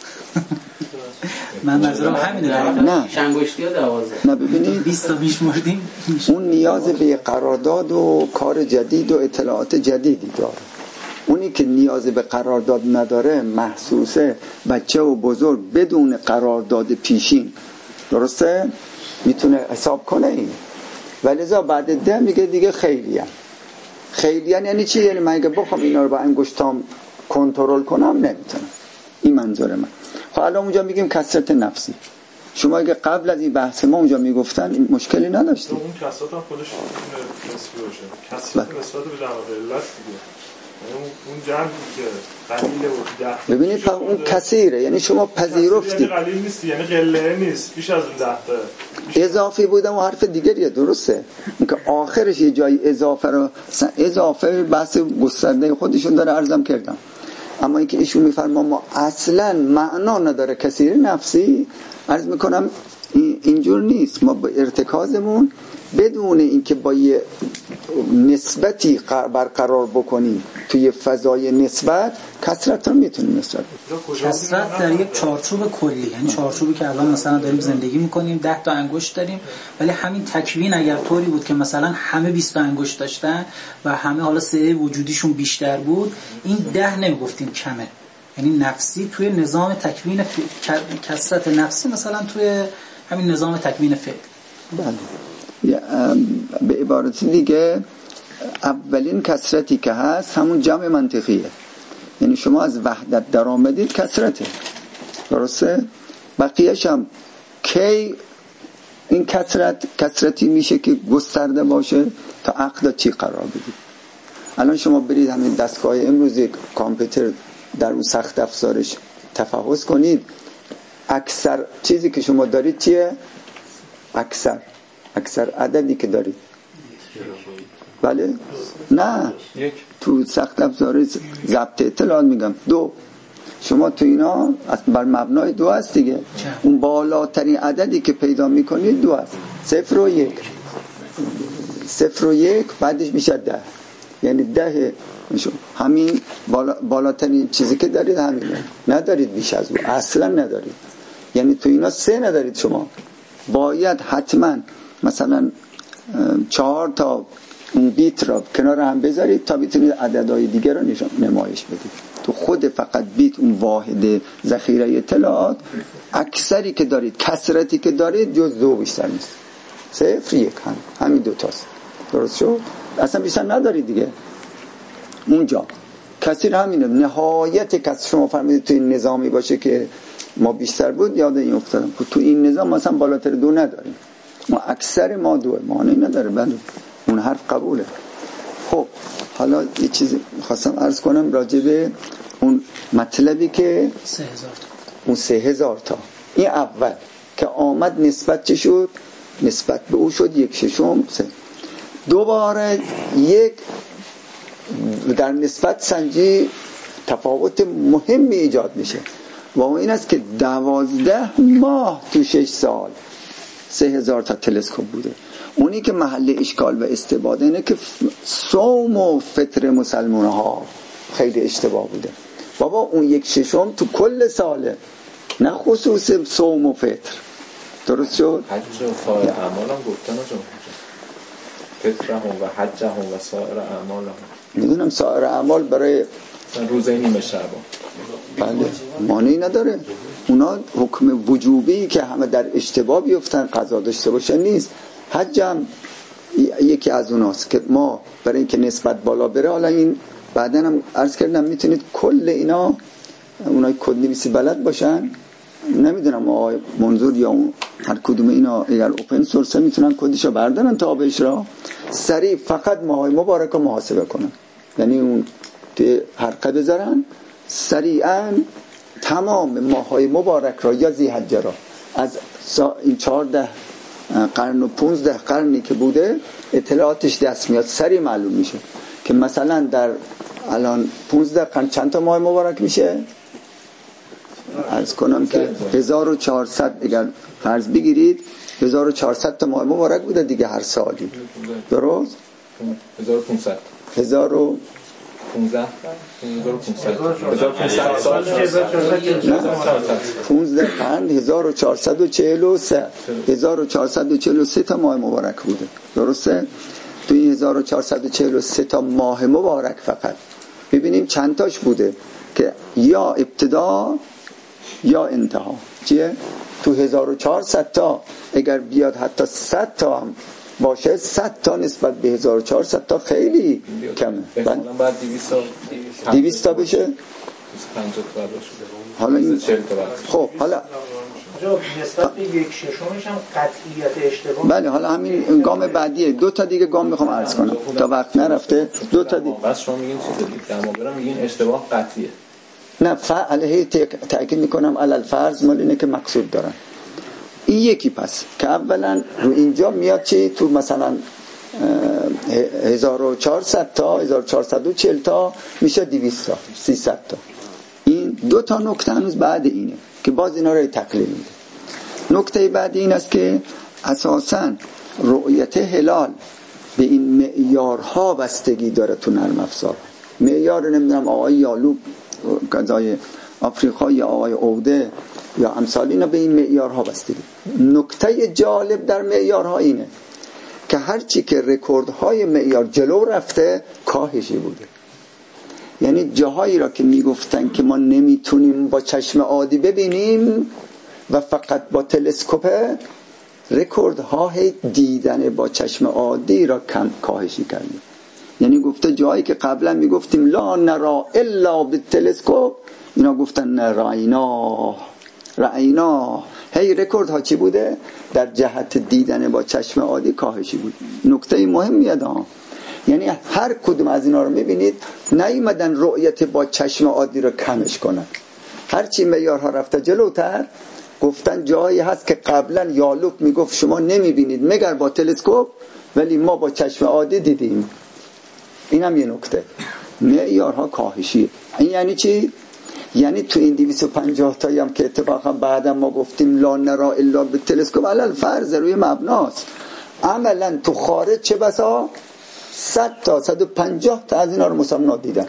من منظورم همینه. نه انگشتی ها 12. نه ببینید 20 تا میشمردیم. اون نیاز به قرارداد و کار جدید و اطلاعات جدیدی داره. اونی که نیاز به قرارداد نداره محسوسه، بچه و بزرگ بدون قرارداد پیشین درسته میتونه حساب کنه این. ولذا بعد ده میگه دیگه خیلیان. خیلیان یعنی چی؟ یعنی من اگه بخوام اینا رو با انگشتام کنترل کنم نمیتونم. این منظور من. حالا اونجا میگیم کثرت نفسی. شما اگه قبل از این بحث ما اونجا میگفتن مشکلی نداشتیم. اون کثرت هم خودش نسبی باشه. کثرت نسبت به جمع علت دیگه. اون جمعی که قلیله و 10 ببینید اون کثیره، یعنی شما پذیرفتید یعنی قلیل نیست، یعنی قله نیست، بیش از اون 10 تا اضافی بودم و حرف دیگریه. درسته اینکه آخرش یه جایی اضافه بحث گسترده خودشون داره عرضم کردم. اما اینکه ایشون میفرما ما اصلا معنا نداره کثیر نفسی، عرض میکنم اینجور نیست. ما با ارتکازمون بدون اینکه با یه نسبتی برقرار بکنیم توی فضای نسبت کثرت رو میتونیم نسبت بکنیم. کثرت در یک چارچوب کلی، یعنی چارچوبی که الان مثلا داریم زندگی میکنیم 10 تا انگشت داریم، ولی همین تکوین اگر طوری بود که مثلا همه 20 تا انگشت داشتن و همه حالا سعه وجودیشون بیشتر بود، این 10 نمیگفتیم کمه. یعنی نفسی توی نظام تکوین کثرت نفسی مثلا توی همین نظام تکوین فعل. بله. به عبارت دیگه اولین کثرتی که هست همون جمع منطقیه. یعنی شما از وحدت در آمدید کثرته، درسته؟ بقیهش هم کی این کثرتی میشه که گسترده باشه تا عقد چی قرار بدید. الان شما برید همین دستگاه امروز کامپیوتر در اون سخت افزارش تفحص کنید، اکثر چیزی که شما دارید چیه؟ اکثر عددی که دارید. بله؟ نه تو سخت افزار ضبط اطلاعات میگم 2. شما تو اینا بر مبنای 2 هست دیگه. اون بالاترین عددی که پیدا میکنید 2 هست. 0 و 1. 0 و 1 بعدش میشه 10. یعنی 10 همین بالاترین چیزی که دارید همینه. ندارید بیش از اون. اصلا ندارید. یعنی تو اینا 3 ندارید شما. باید حتما مثلا 4 تا اون بیت را کنار هم بذارید تا بتونید عددهای دیگر رو نمایش بدید. تو خود فقط بیت اون واحد ذخیره اطلاعات اکثری که دارید، کثرتی که دارید جز 2 بیشتر نیست. 0 1 همین 2 تاست. درست شد؟ اصلا بیشتر ندارید دیگه. اونجا کثیر همینه. نهایت کثر شما فرمودید تو این نظامی باشه که ما بیشتر بود، یاد این افتادم تو این نظام مثلا بالاتر 2 نداریم. ما اکثر ما 2 معنی نداره. بله اون حرف قبوله. خب حالا یه چیزی خواستم عرض کنم راجع به اون مطلبی که 3000 تا اون 3000 تا این اول که آمد نسبت چه شد؟ نسبت به او شد 1/6. دوباره یک در نسبت سنجی تفاوت مهمی ایجاد میشه و این است که 12 ماه تو 6 سال 3000 تا تلسکوپ بوده. اونی که محل اشکال و استباده اینه که صوم و فطر مسلمان ها خیلی اشتباه بوده. بابا اون 1/6 تو کل ساله، نه خصوص صوم و فطر. درست شد؟ حج و سایر اعمال هم گفتن جمعه فطرهم و حجهم و سایر اعمال هم. میدونم سایر اعمال برای روزه نیمه شعبان بله معنی نداره. اونا حکم وجوبی که همه در اشتباه بیفتن قضا داشته باشه نیست. حج هم یکی از اوناست که ما برای اینکه نسبت بالا بره، حالا این بعدن هم عرض کردم میتونید کل اینا اونای کدنویسی بلد باشن، نمیدونم آقای منظور یا هر کدوم اینا اگر اوپن سورس میتونن کدشو بردارن تابعش را سریع فقط ماهای مبارک رو محاسبه کنن. یعنی اون توی حلقه بذارن، سریعا تمام ماهای مبارک را یا ذی‌حجه را از این 14 قرن و 15 قرنی که بوده اطلاعاتش دست میاد، سریع معلوم میشه که مثلا در الان 15 قرن چند تا ماه مبارک میشه. عرض کنم که 1400 اگر فرض بگیرید 1400 تا ماه مبارک بوده دیگه هر سالی، درست؟ 1500 15 قرن 1443 تا ماه مبارک بوده، درسته؟ تو این 1443 تا ماه مبارک فقط ببینیم چند تاش بوده که یا ابتدا یا انتها. چیه؟ تو 1400 تا اگر بیاد حتی 100 تا هم باشه، 100 تا نسبت به 1400 تا خیلی کمه. بعد 200 تا بشه. 50 تا باشه. حالا این خب حالا نسبت به 1/6 هم قطعیت اشتباه. بله حالا همین گام بعدیه. 2 تا دیگه گام میخوام عرض کنم تا وقت نرفته. 2 تا دیگه بس شما میگین چیز دیگه در مقابل میگین اشتباه قطعیه. نه علیه تاکید میکنم علی الفرض، مال اینه که مقصود دارن. این یکی پس که اولا رو اینجا میاد چی تو مثلا 1400 تا 1440 تا میشه 200 تا 300 تا. این 2 تا نکته هنوز بعد اینه که باز اینا رو تقلیل میده. نکته بعد این است که اساساً رؤیت هلال به این معیارها بستگی داره تو نرم افزار. معیار نمیدونم آقای یالوب قضای آفریقا یا آقای عوده یا امثال اینا به این معیارها بستگی. نکته جالب در معیارها اینه که هرچی که رکوردهای معیار جلو رفته کاهشی بوده. یعنی جاهایی را که میگفتن که ما نمیتونیم با چشم عادی ببینیم و فقط با تلسکوپ، رکوردها دیدن با چشم عادی را کم کاهشی کردیم. یعنی گفته جایی که قبلا میگفتیم لا نرا الا بالتلسکوپ، اینا گفتن رأینا. هی رکورد ها چی بوده؟ در جهت دیدن با چشم عادی کاهشی بود. نکته مهمیه دا، یعنی هر کدوم از اینا رو میبینید نیومدن رؤیت با چشم عادی رو کمش کنن. هرچی معیارها رفته جلوتر گفتن جایی هست که قبلا یالوب میگفت شما نمیبینید مگر با تلسکوپ، ولی ما با چشم عادی دیدیم. این هم یه نکته. معیارها کاهشیه. این یعنی چی؟ یعنی تو این 250 تایی هم که اتفاقا بعدا ما گفتیم لا نرا الا بالتلسکوپ علل فرض روی مبناست، عملا تو خارج چه بسا 100 تا 150 تا از اینا رو مسمنا دیدن.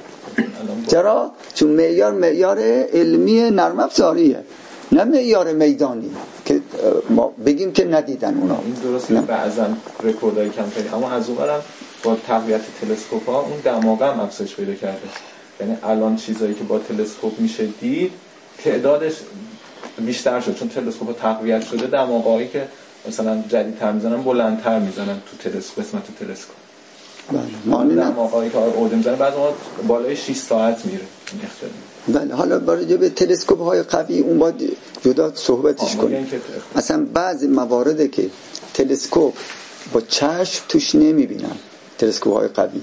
چرا؟ چون معیار علمی نرم افزاریه، نه معیار میدانی که ما بگیم که ندیدن اونا. این درسته بعضا رکوردای کمتری، اما از اونورم با تقویت تلسکوپ‌ها اون دماغ هم افزایش پیدا کرده. یعنی الان چیزایی که با تلسکوپ میشه دید تعدادش بیشتر شد، چون تلسکوپ‌ها تقویت شده، دماغایی که مثلا جدیدتر میزنن بلندتر میزنن تو تلسکوپ، قسمت تو تلسکوپ. بله دماغایی که عوده میزنن بعضی وقت بالای 6 ساعت میره این اختلاف. بله حالا برای به تلسکوپ های قوی اون باید جدا صحبتش کنیم. اصلا بعضی موارده که تلسکوپ با چشم توش نمیبینن، تلسکوپ های قوی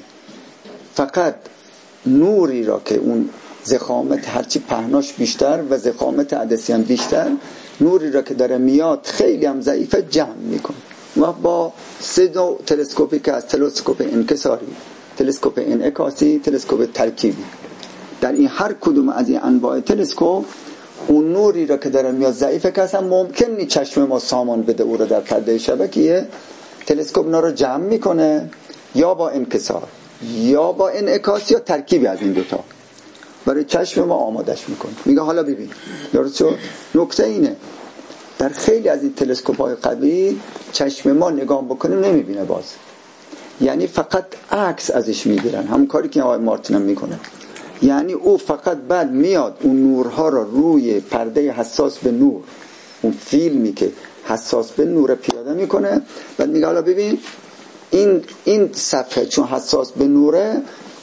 فقط نوری را که اون ضخامت هرچی پهناش بیشتر و ضخامت عدسی هم بیشتر، نوری را که داره میاد خیلی هم ضعیفه جمع میکنه. و با 3 نوع تلسکوپی که از تلسکوپ انکساری، تلسکوپ انعکاسی، تلسکوپ ترکیبی، در این هر کدوم از این انواع تلسکوپ اون نوری را که داره میاد ضعیفه که اصلا ممکن نیست چشم ما سامان بده او را در پرده شبکیه. تلسکوپ اونا رو جمع میکنه یا با انکسار یا با انعکاس یا ترکیبی از این دوتا برای چشم ما آمادش میکنه. میگه حالا ببین درست شد. نکته اینه در خیلی از این تلسکوپ های قوی چشم ما نگاه بکنیم نمیبینه باز، یعنی فقط عکس ازش میگیرن، همون کاری که آقای مارتین هم میکنه. یعنی او فقط بعد میاد اون نورها را روی پرده حساس به نور، اون فیلمی که حساس به نور پیاده میکنه، بعد میگه حالا ببین این صفحه چون حساس به نوره،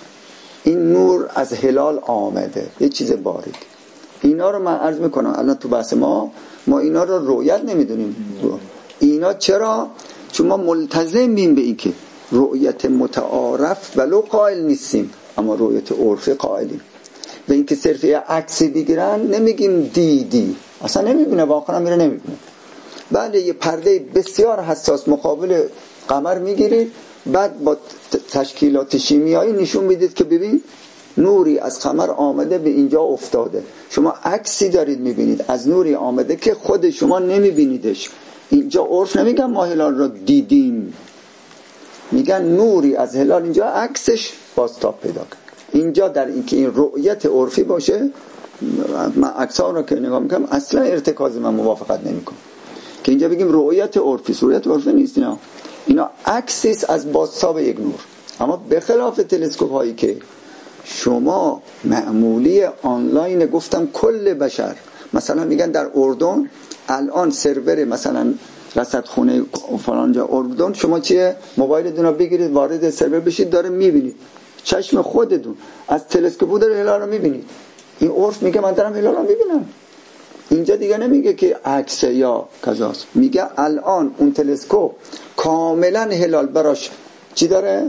این نور از هلال آمده، یه چیز باریک. اینا رو من عرض میکنم الان تو بحث ما اینا رو رؤیت نمیدونیم. اینا چرا؟ چون ما ملتزمیم به این که رؤیت متعارف ولو قائل نیستیم، اما رؤیت عرفی قائلیم. و اینکه صرف یه عکسی بگیرن نمیگیم دیدی، اصلا نمیبینه، واقعا میره نمیبینه. بله یه پرده بسیار حساس مقابل قمر میگیرید، بعد با تشکیلات شیمیایی نشون میدید که ببین نوری از قمر آمده به اینجا افتاده. شما عکسی دارید میبینید از نوری آمده که خود شما نمیبینیدش. اینجا عرف نمیگن ما هلال را دیدیم، میگن نوری از هلال اینجا عکسش بازتاب پیدا کرد. اینجا در اینکه این رؤیت عرفی باشه، من عکس‌ها رو که نگاه میکنم اصلا ارتکاز من موافقت نمیکنم که اینجا بگیم رؤیت عرفی. رؤیت عرفی نیست، اینا عکسی از بازتاب یک نور. اما به خلاف تلسکوپ هایی که شما معمولی آنلاین، گفتم کل بشر، مثلا میگن در اردن الان سرور مثلا رصدخونه فلانجا اردن، شما چیه موبایلتون رو بگیرید وارد سرور بشید داره میبینید، چشم خودتون از تلسکوپ داره هلال رو میبینید. این عرف میگه من دارم هلال رو میبینم. اینجا دیگه نمیگه که عکس یا کذاست، میگه الان اون تلسکوپ کاملا هلال براش چی داره؟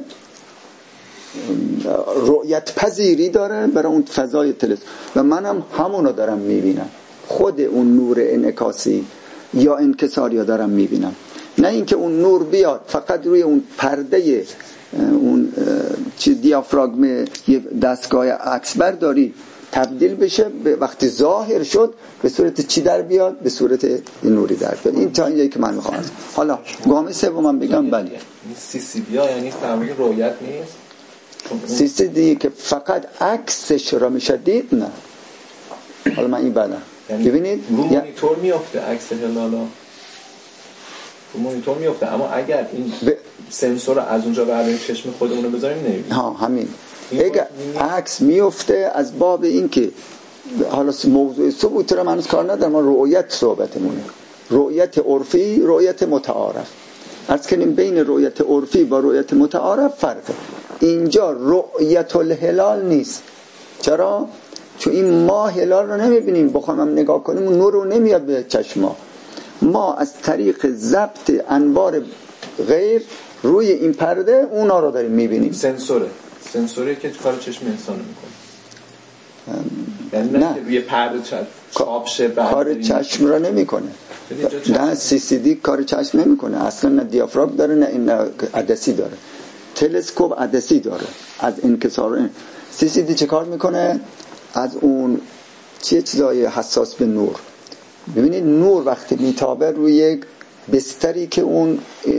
رؤیت پذیری داره برای اون فضای تلسکوپ و منم همونو دارم میبینم. خود اون نور انعکاسی یا انکساری رو دارم میبینم، نه اینکه اون نور بیاد فقط روی اون پرده اون چی دیافراگم یه دستگاه عکس برداری تبدیل بشه به وقتی ظاهر شد به صورت چی در بیاد؟ به صورت نوری در بیاد. این تا اینجایی که من میخوام. حالا گام سومم بگم بله CCD یعنی فهمی رؤیت نیست، CCD که فقط عکسش را میشه دید، نه. حالا من این بله یعنی ببینید رو مانیتور میفته عکس هلالا، رو مانیتور میفته، اما اگر این سنسور از اونجا برداریم چشم خودمون رو بذاریم نمیبینیم. همین اگر عکس میفته از باب این که حالا موضوع ثبوت رو من کار ندارم، ما رؤیت صحبتمونه، رؤیت عرفی، رؤیت متعارف. عرض کنیم بین رؤیت عرفی با رؤیت متعارف فرقه. اینجا رؤیت الهلال نیست. چرا؟ چون این ما هلال رو نمیبینیم، بخوایم هم نگاه کنیم نور رو نمیاد به چشم ما از طریق ضبط انوار غیر روی این پرده اونا رو داریم میبینیم. سنسوری که کار چشم انسان میکنه، یعنی نه روی پرده چاپ شه کار چشم را نمیکنه. نه CCD کار چشم نمیکنه اصلا، نه دیافراگم داره نه عدسی داره. تلسکوپ عدسی داره از انکسار. CCD چه کار میکنه؟ از اون چیزای حساس به نور. ببینید نور وقتی میتابه روی یک بستری که اون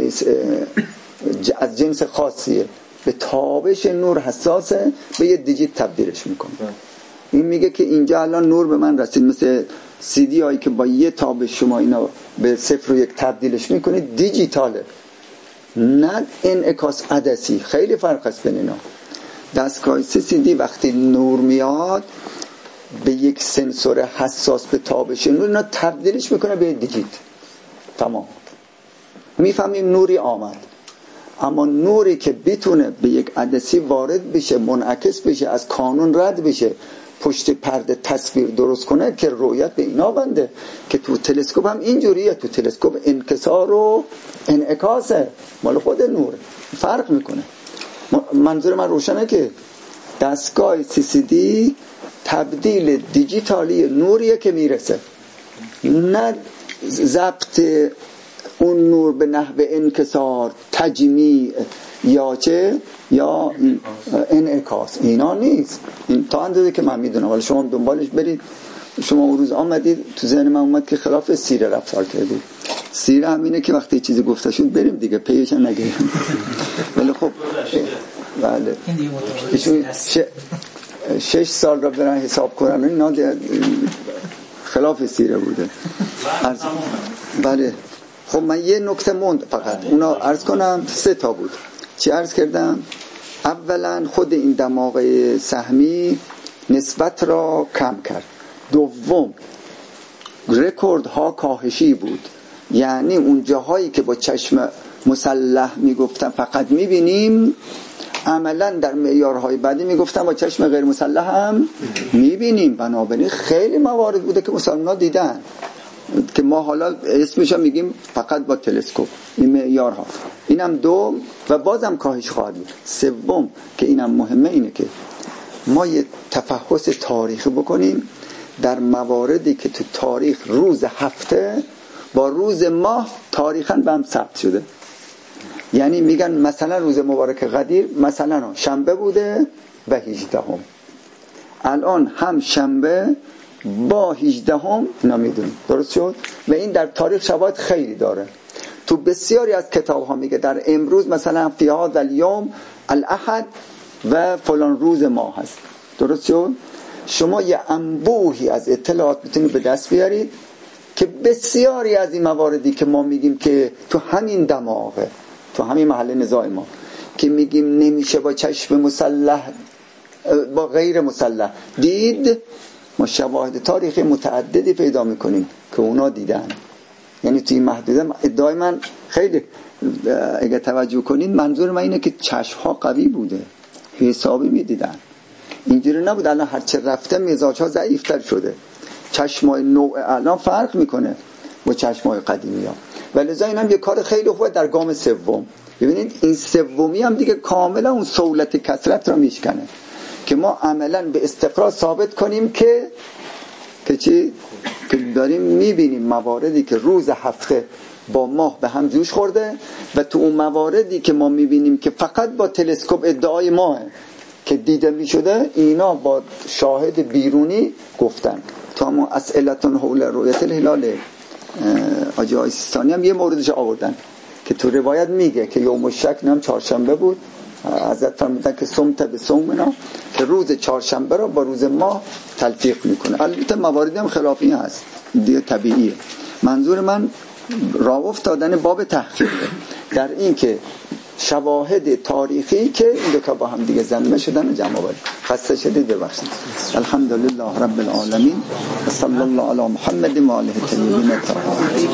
از جنس خاصیه، به تابش نور حساسه، به یه دیجیت تبدیلش میکنه. این میگه که اینجا الان نور به من رسید، مثل CD هایی که با یه تابش شما اینا به 0 و 1 تبدیلش میکنید، دیجیتاله نه انعکاس عدسی. خیلی فرق است بین اینا. دستگاه CCD وقتی نور میاد به یک سنسور حساس به تابش نور، اینا تبدیلش میکنه به دیجیت. تمام میفهمیم نوری آمد. اما نوری که بتونه به یک عدسی وارد بشه، منعکس بشه، از کانون رد بشه، پشت پرده تصویر درست کنه، که رؤیت به اینا بنده. که تو تلسکوپ هم اینجوریه، تو تلسکوپ انکسار و انعکاسه، مال خود نوره، فرق میکنه. منظور من روشنه که دستگاه CCD تبدیل دیجیتالی نوریه که میرسه، نه ضبط اون نور به نحو انکسار، تجمیع یا چه یا انعکاس. اینا نیست. این تا اندازه که من میدونم، ولی شما دنبالش برید. شما اون روز آمدید تو ذهن من اومد که خلاف سیره رفتار کردید. سیره همینه که وقتی چیزی گفته شد بریم دیگه، پیش نگیریم. ولی خب بله ایشون 6 سال را برن حساب کنن، اینا خلاف سیره بوده. بله خب من یه نکته موند فقط اونا عرض کنم. 3 تا بود. چی عرض کردم؟ اولا خود این دماغ سهمی نسبت را کم کرد. دوم رکورد ها کاهشی بود، یعنی اون جاهایی که با چشم مسلح میگفتن فقط میبینیم، عملا در معیارهای بعدی میگفتن با چشم غیر مسلح هم میبینیم. بنابراین خیلی موارد بوده که مسلمان‌ها دیدن که ما حالا اسمش هم میگیم فقط با تلسکوپ. این معیارها، اینم 2 و بازم کاهش خواهد بود. 3 که اینم مهمه اینه که ما یه تفحص تاریخی بکنیم در مواردی که تو تاریخ روز هفته با روز ماه تاریخاً به هم ثبت شده. یعنی میگن مثلا روز مبارک قدیر مثلا شنبه بوده و 18 الان هم شنبه با 18 اینا میدونیم، درست شد؟ و این در تاریخ شواهد خیلی داره. تو بسیاری از کتاب ها میگه در امروز مثلا فی هذا الیوم الاحد و فلان روز ماه هست، درست شد؟ شما یه انبوهی از اطلاعات میتونید به دست بیارید که بسیاری از این مواردی که ما میگیم که تو همین دماغه، تو همین محل نزاع ما که میگیم نمیشه با چشم مسلح با غیر مسلح دید، ما شواهد تاریخی متعددی پیدا میکنیم که اونا دیدن. یعنی توی این محدوده ادعای من خیلی اگه توجه کنید منظور من اینه که چشمها قوی بوده، حسابی میدیدن، اینجوری نبود الان هرچه رفته مزاجها ضعیفتر شده. چشمای نوع الان فرق میکنه با چشمای قدیمی ها، ولذا این هم یه کار خیلی خوبه در گام سوم. ببینید این سومی هم دیگه کاملا اون سهولت کثرت را میشکنه که ما عملا به استقرار ثابت کنیم که چی؟ که داریم میبینیم مواردی که روز هفته با ماه به هم جوش خورده و تو اون مواردی که ما میبینیم که فقط با تلسکوپ ادعای ماه که دیده میشده، اینا با شاهد بیرونی گفتن. تو همون اسئلتون حول رؤیت الهلال آجای سیستانی هم یه موردش آوردن که تو روایت میگه که یوم الشک هم چهارشنبه بود، حضرت فرمودن که صمت به صومنا، که روز چهارشنبه رو با روز ماه تلفیق میکنه. البته مواردی هم خلافی هست دیگه، طبیعیه. منظور من راه افتادن باب تحقیق در این که شواهد تاریخی که این دو تا با هم دیگه زنده شدن جمع آورد. خسته شدید ببخشید. الحمدلله رب العالمین و صلی الله علی محمد و آله الطاهرین الطاهرین.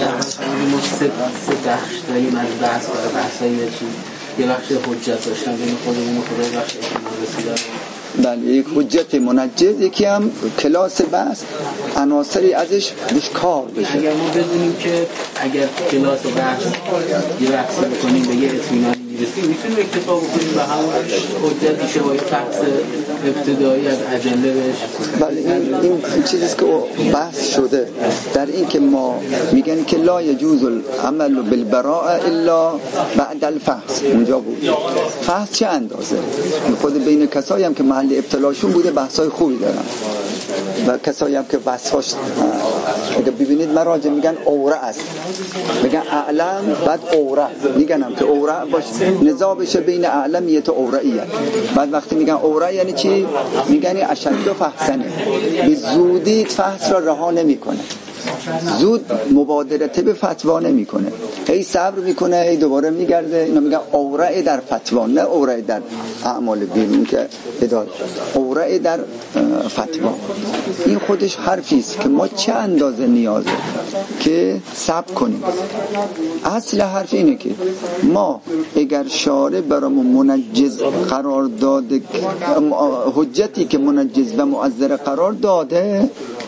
سه بخش داریم از بحث برای بحثایی داشتیم. یه بخش حجت داشتن بین خودمون و خدای، بخش احتمال رسیدن. بله، یک حجت منجز، یکی هم کلاس بحث عناصری ازش بهش کار بشه. اگر ما بدونیم که اگر کلاس بحث یه بحثی بکنیم به یه اطمینانی میرسیم، میتونیم اکتفا بکنیم به همون حجتی که با یه بحث ابتدایی از ادله بهش. بله، این چیزیست که بحث شده در این که ما میگن که لا یجوز العمل بالبراءه الا بعد الفحص. اونجا بود فحص چه اندازه. خود بین کسایی هم که محل ابتلاشون بوده بحثای خوبی دارن و کسایی هم که وصفاش اگه ببینید مراجع میگن اوره است، میگن اعلم بعد اوره، میگن هم که اوره باشه، نزاع بشه بین اعلمیت و اورهیت. بعد وقتی میگن اوره یعنی چی؟ میگن اشد و فحصنه، به زودی فحص را رها نمیکنه، زود مبادرت به فتوا نمیکنه، هی صبر میکنه، هی دوباره میگرده. اینا میگن اوره در فتوا، نه اوره در اعمال بیرون که اداره، اوره در فتوا. این خودش حرفی است که ما چه اندازه نیازه که صبر کنیم. اصل حرف اینه که ما اگر شارع برامون منجز قرار داده، حجتی که منجز و معذر قرار داده،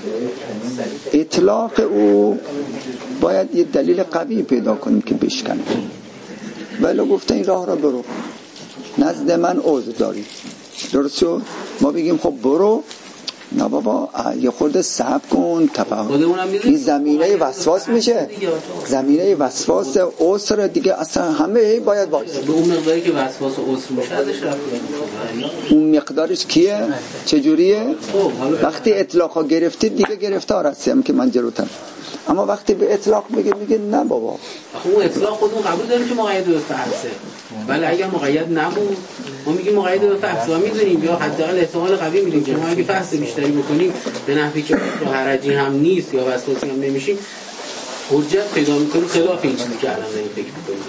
اطلاق او باید یه دلیل قوی پیدا کنیم که بشکنه. ولی گفته این راه را برو، نزد من عذر داری، درست شد؟ ما بگیم خب برو، نه بابا یه خورده صبر کن، تفاهم. این زمینه وسواس میشه، زمینه وسواس عسر دیگه، اصلا همه باید وایسه. به اون مقداری که وسواس و عسر میشه ازش رفت. اون مقدارش کیه؟ چجوریه؟ وقتی اطلاقا گرفتید دیگه گرفتار هستیم که من جلوتر. اما وقتی به اطلاق میگه نه بابا، اون اطلاق خودمون قبول داریم که مقید به فحصه، ولی اگر مقید نبود ما میگیم مقید به فحص و میدونیم یا حداقل احتمال قوی میدیم که ما اگه فحص بیشتری بکنیم به نحوی که حرجی هم نیست یا وسواسی هم نمیشیم، حجت پیدا میکنیم خلاف این چیزی که الان داریم فکر میکنیم.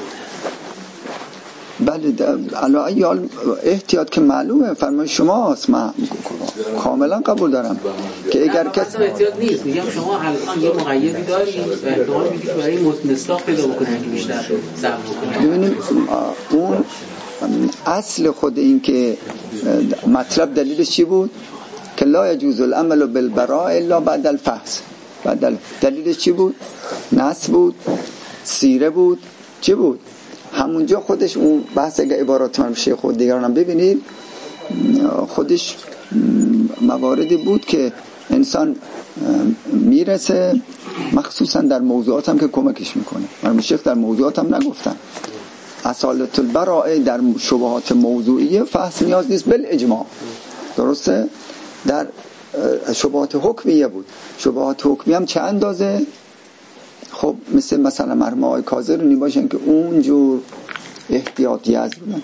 بله، علاوه حال احتیاط که معلومه فرمان شماست، من کاملا قبول دارم که اگر کسی احتیاط نیست، میگم شما الان یه مقیدی دارید و احتمال میدید که برای مصداق پیدا بکنید که بیشتر صبر بکنید. ببینیم اون اصل خود این که مطلب دلیلش چی بود؟ که لا یجوز العمل بالبراء الا بعد الفحص. بعد دلیلش چی بود؟ نص بود، سیره بود، چی بود؟ همونجا خودش اون بحث اگه عبارات من شیخ خود دیگرانم ببینید خودش مواردی بود که انسان میرسه، مخصوصا در موضوعات هم که کمکش میکنه. مرحوم شیخ در موضوعات هم نگفتن اصالت البراءه در شبهات موضوعیه فحص نیاز نیست بالاجماع، درسته؟ در شبهات حکمیه بود. شبهات حکمی هم چه اندازه؟ خب مثلا مرحوم آقای کاظمی باشن که اونجور احتیاطی از بودن،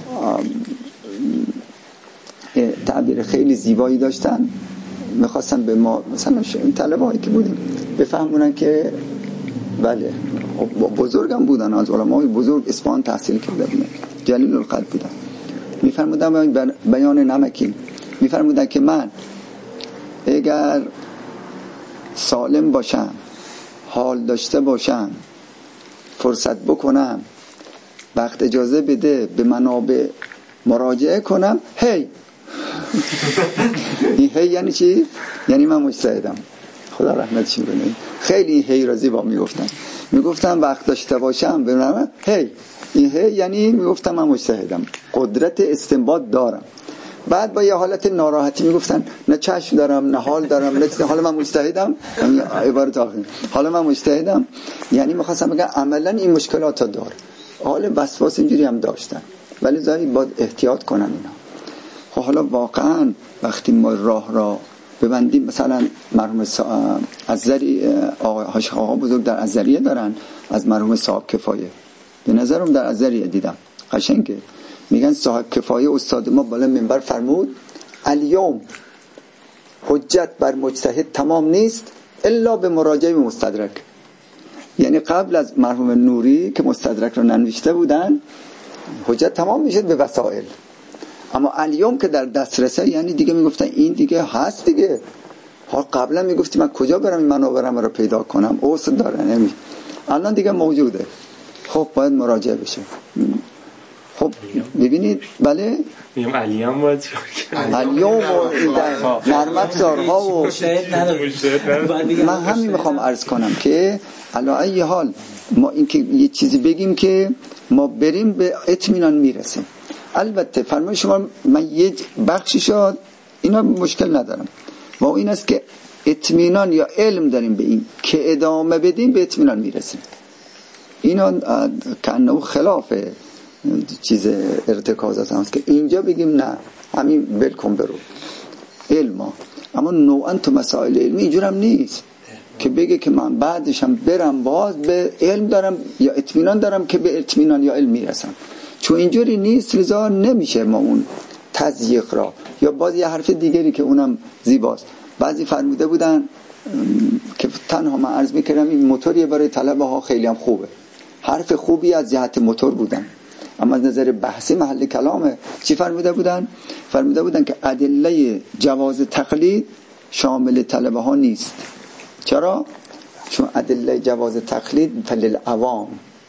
تعبیر خیلی زیبایی داشتن، میخواستن به ما مثلا طلبه هایی که بودیم بفهمونن که بله بزرگم بودن، از علمای بزرگ اصفهان تحصیل کرده بودن، جلیل القدر بودن. میفرمودن بیان نمکی، میفرمودن که من اگر سالم باشم، حال داشته باشم، فرصت بکنم، وقت اجازه بده، به منابع مراجعه کنم، هی این هی یعنی چی؟ یعنی من مجتهدم. خدا رحمتش کنه. خیلی این هی را زیبا میگفتن وقت داشته باشم ببینم، هی این هی یعنی میگفتم من مجتهدم، قدرت استنباط دارم. بعد با یه حالت ناراحتی میگفتن نه چشم دارم، نه حال دارم، نه حالا من مجتهدم. عبارت آخری حالا من مجتهدم یعنی میخواستم بگم عملا این مشکلات داره. حال وسواس اینجوری هم داشتن، ولی زایی باید احتیاط کنن اینا. خب حالا واقعا وقتی ما راه را ببندیم، مثلا مرحوم آقا بزرگ در ازریه دارن از مرحوم صاحب کفایه، به نظرم در ازریه دیدم قشنگه، میگن صاحب کفایه استاد ما بالا منبر فرمود الیوم حجت بر مجتهد تمام نیست الا به مراجعه مستدرک. یعنی قبل از مرحوم نوری که مستدرک رو ننوشته بودن حجت تمام میشد به وسائل، اما الیوم که در دسترسه یعنی دیگه میگفتن این دیگه هست دیگه. ها قبلا میگفتی من کجا برم این منابرم رو پیدا کنم، اوست داره نمیشه، الان دیگه موجوده. خب باید مراجعه بشه. خب ببینید بله میگم علیام باید علیام و نرمت زارها و من همین میخوام عرض کنم که علا ای حال ما این که یه چیزی بگیم که ما بریم به اطمینان میرسیم. البته فرمای شما من یه بخشی شد اینا مشکل ندارم، و این است که اطمینان یا علم داریم به این که ادامه بدیم به اطمینان میرسیم. اینا کنه خلاف چیز ارتکازات هست که اینجا بگیم نه همین بلکن برو علم. اما نوعا تو مسائل علمی اینجور هم نیست که بگه که من بعدشم برم باز به علم دارم یا اطمینان دارم که به اطمینان یا علم میرسم، چون اینجوری نیست. لذا نمیشه ما اون تضییق را. یا باز یه حرف دیگری که اونم زیباست، بعضی فرموده بودن که تنها من عرض میکردم این موتوریه برای طلبه ها خیلی هم خوبه، حرف خوبی از جهت موتور بودن، اما از نظر بحثی محل کلامه. چی فرموده بودن؟ فرموده بودن که ادله جواز تقلید شامل طلبه ها نیست. چرا؟ چون ادله جواز تقلید فللعوام،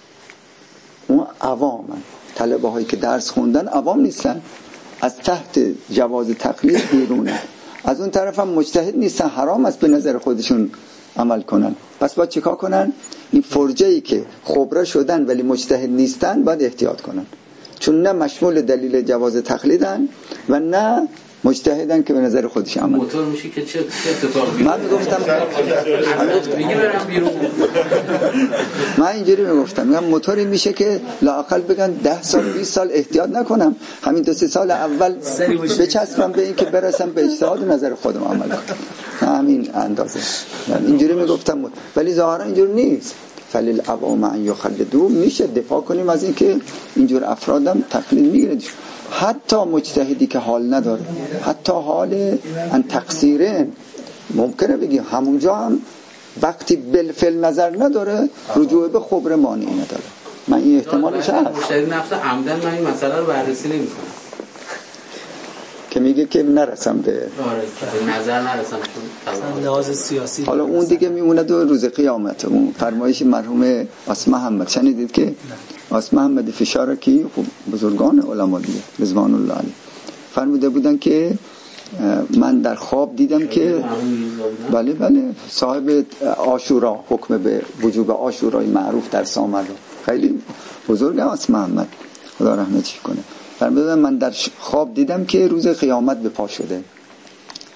اون عوامن، طلبه هایی که درس خوندن عوام نیستن، از تحت جواز تقلید بیرونه. از اون طرف هم مجتهد نیستن، حرام است به نظر خودشون عمل کنن. پس باید چیکار کنن؟ این فرجه‌ای که خبره شدن ولی مجتهد نیستن باید احتیاط کنن، چون نه مشمول دلیل جواز تقلیدن و نه مجتهدن که به نظر خودش عمل. موتور میشه که چه اتفاقی؟ من میگفتم میگه برم بیرون. من اینجوری میگم موتوری میشه که لااقل بگن 10 سال 20 سال احتیاط نکنم، همین 2-3 سال اول بچسبم به این که برسم به اجتهاد نظر خودم عمل کنم، همین اندازه. اینجوری میگفتم، ولی ظاهرا اینجوری نیست. فللعوام ان یخلدوا، میشه دفاع کنیم از این که اینجور افرادم تقلید میگیره، حتی مجتهدی که حال نداره، حتی حال ان تقصیرن ممکنه بگیم همونجا هم وقتی بالفعل نظر نداره رجوع به خبر مانعی نداره. من این احتمالش هست. مجتهد نفس عمدن من این مسئله رو بررسی نمی‌کنم که میگه که نرسم به نظر نرسم چون لحاظ سیاسی. حالا اون دیگه میمونه دو روز قیامت. اون فرمایش مرحوم آسما محمد شنیدید که آسما محمد فشار کی بزرگان علما دیگه رضوان الله علیه فرموده بودن که من در خواب دیدم که بله صاحب عاشورا، حکم به وجوب عاشورای معروف در سامر، خیلی بزرگ آسما محمد خدا رحمتش کنه، فرموده من در خواب دیدم که روز قیامت به پا شده.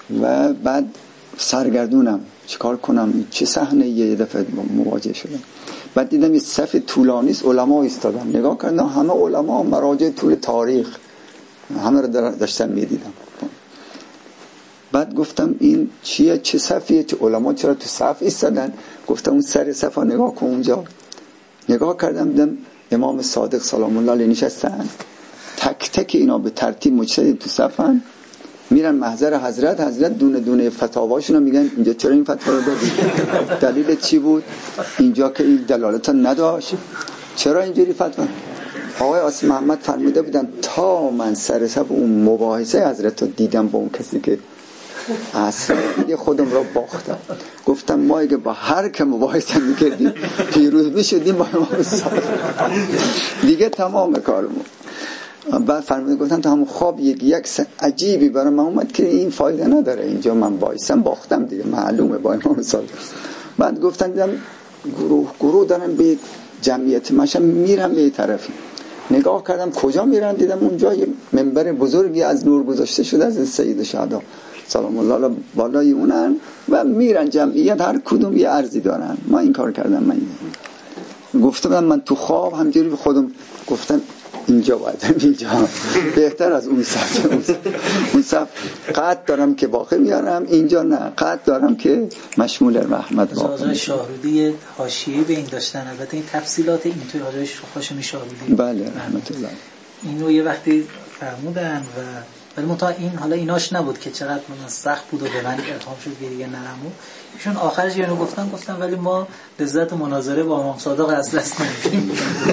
و بعد سرگردونم چیکار کنم، چه صحنه یه دفعه مواجه شدم. بعد دیدم یه صف طولانی است، علما ایستادن، نگاه کردم همه علما، مراجع طول تاریخ همه رو داشتم میدیدم. بعد گفتم این چیه، چه صفیه، چه علما چرا تو صف ایستادن؟ گفتم اون سر صف نگاه کن اونجا. نگاه کردم دیدم امام صادق سلام الله علیه نشستن، تک تک اینا به ترتیب مجتهد تو صفن، میرن محضر حضرت دونه دونه فتاواشون رو میگن اینجا چرا این فتوا رو دادی، دلیل چی بود، اینجا که این دلالت نداشت، چرا اینجوری فتوا. آقای آسی محمد فرموده بودن تا من سر صف اون مباحثه حضرت رو دیدم با اون کسی که اصلا خودم رو باختم. گفتم ما اگه با هر که مباحثه میکردیم پیروز میشدیم با امام صادق دیگه تمام کارمون. بعد فرموده گفتن تا همون خواب یک عجیبی برای من اومد که این فایده نداره، اینجا من بایستم باختم دیگه، معلومه با امام صادق. بعد گفتن دیدم گروه دارن به جمعیت ماشم میرم به طرفی، نگاه کردم کجا میرن، دیدم اونجا یه منبر بزرگی از نور گذاشته شده از سید شهدا سلام الله علیه بالای اونن و میرن جمعیت هر کدوم یه عرضی دارن. ما این کار کردم. من گفتم من تو خواب همجوری به خودم گفتم اینجا باید اینجا بهتر از اون صف قد دارم که باقی میارم، اینجا نه قد دارم که مشمول رحمت باقی. آقای شاهرودی حاشیه‌ای به این داشتن، البته این تفصیلات این توی آقای هاشمی شاهرودی بله رحمت الله اینو یه وقتی فرمودن و ولی متا این حالا ایناش نبود که چقدر من سخت بود و به من الهام شد دیگه نرمو ایشون آخرش اینو گفتن ولی ما لذت مناظره با امام صادق از دست نمیدیم.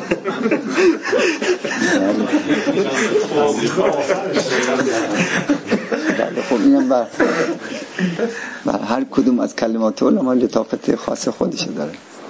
بله خب اینم بر هر کدوم از کلمات علما لطافت خاص خودش داره.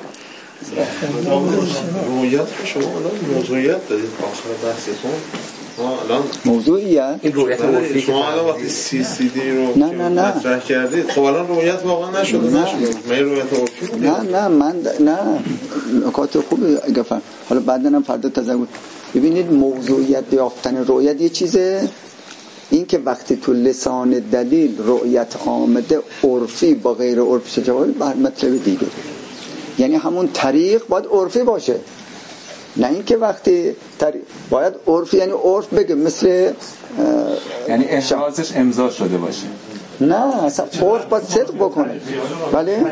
رویت شما الان موضوعیت دارید آخر بحثتون. ما الان موضوعیت این رویت عرفی شما الان وقتی CCD رو نه مطرح کردید خب الان رویت واقعا نشده من رویت عرفی بود. نه من نکات خوبه اگه حالا بعدنم فردا تذکر. ببینید موضوعیت یافتن رویت یه چیزه، این که وقتی تو لسان دلیل رؤیت آمده عرفی با غیر عرفی جواب بر مطلب دیگه، یعنی همون طریق باید عرفی باشه، نه اینکه وقتی باید عرفی یعنی عرف بگه مثل یعنی احرازش امضا شده باشه. نه اصلا عرف باید صدق بکنه. بله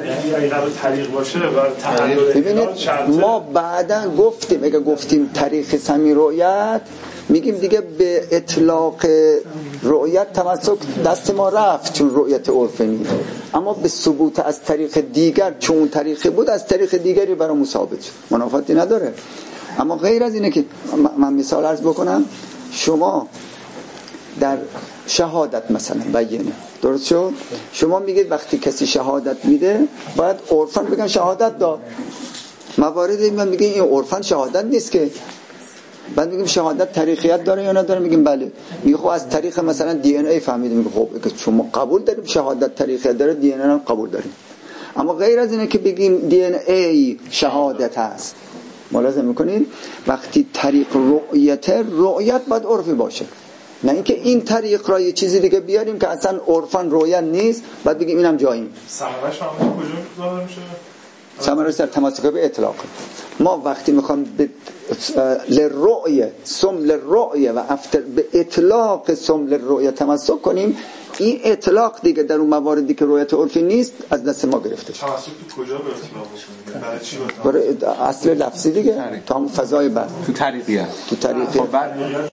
ببینید ما بعدا گفتیم اگه گفتیم طریق سمی رؤیت میگیم دیگه به اطلاق رؤیت تمسک دست ما رفت چون رؤیت عرفی نیست، اما به ثبوت از طریق دیگر چون اون طریقی بود از طریق دیگری برای ثابت شد، منافاتی نداره. اما غیر از اینه که من مثال عرض بکنم، شما در شهادت مثلا بیانه درست شد، شما میگید وقتی کسی شهادت میده باید عرفاً بگن شهادت داد، مواردی من میگه این عرفاً شهادت نیست که، بعد میگیم شهادت طریقیت داره یا نداره، میگیم بله، میگه خب از طریق مثلا دی ان ای فهمیدیم، میگه خب شما قبول داریم شهادت طریقیت داره، دی ان ای هم قبول داریم، اما غیر از اینه که بگیم دی ان ای شهادت هست، ملاحظه میکنید وقتی طریق رؤیت باید عرفی باشه، نه اینکه این طریق را یه چیزی دیگه بیاریم که اصلا عرفاً رؤیت نیست بعد بگیم اینم جاییم. ثمرش هم کجا ظاهر میشه؟ ثمرش در تمسک به اطلاق. ما وقتی میخوام به للرؤیه سم للرؤیه و افتر به اطلاق سم للرؤیه تمسک کنیم، این اطلاق دیگه در اون مواردی که رؤیت عرفی نیست از دست ما گرفته شد. تمسک تو کجا به اطلاق بکنیم؟ برای چی با برای اصل لفظی دیگه تا هم فضای بعد تو طریقیه. تو طریقیه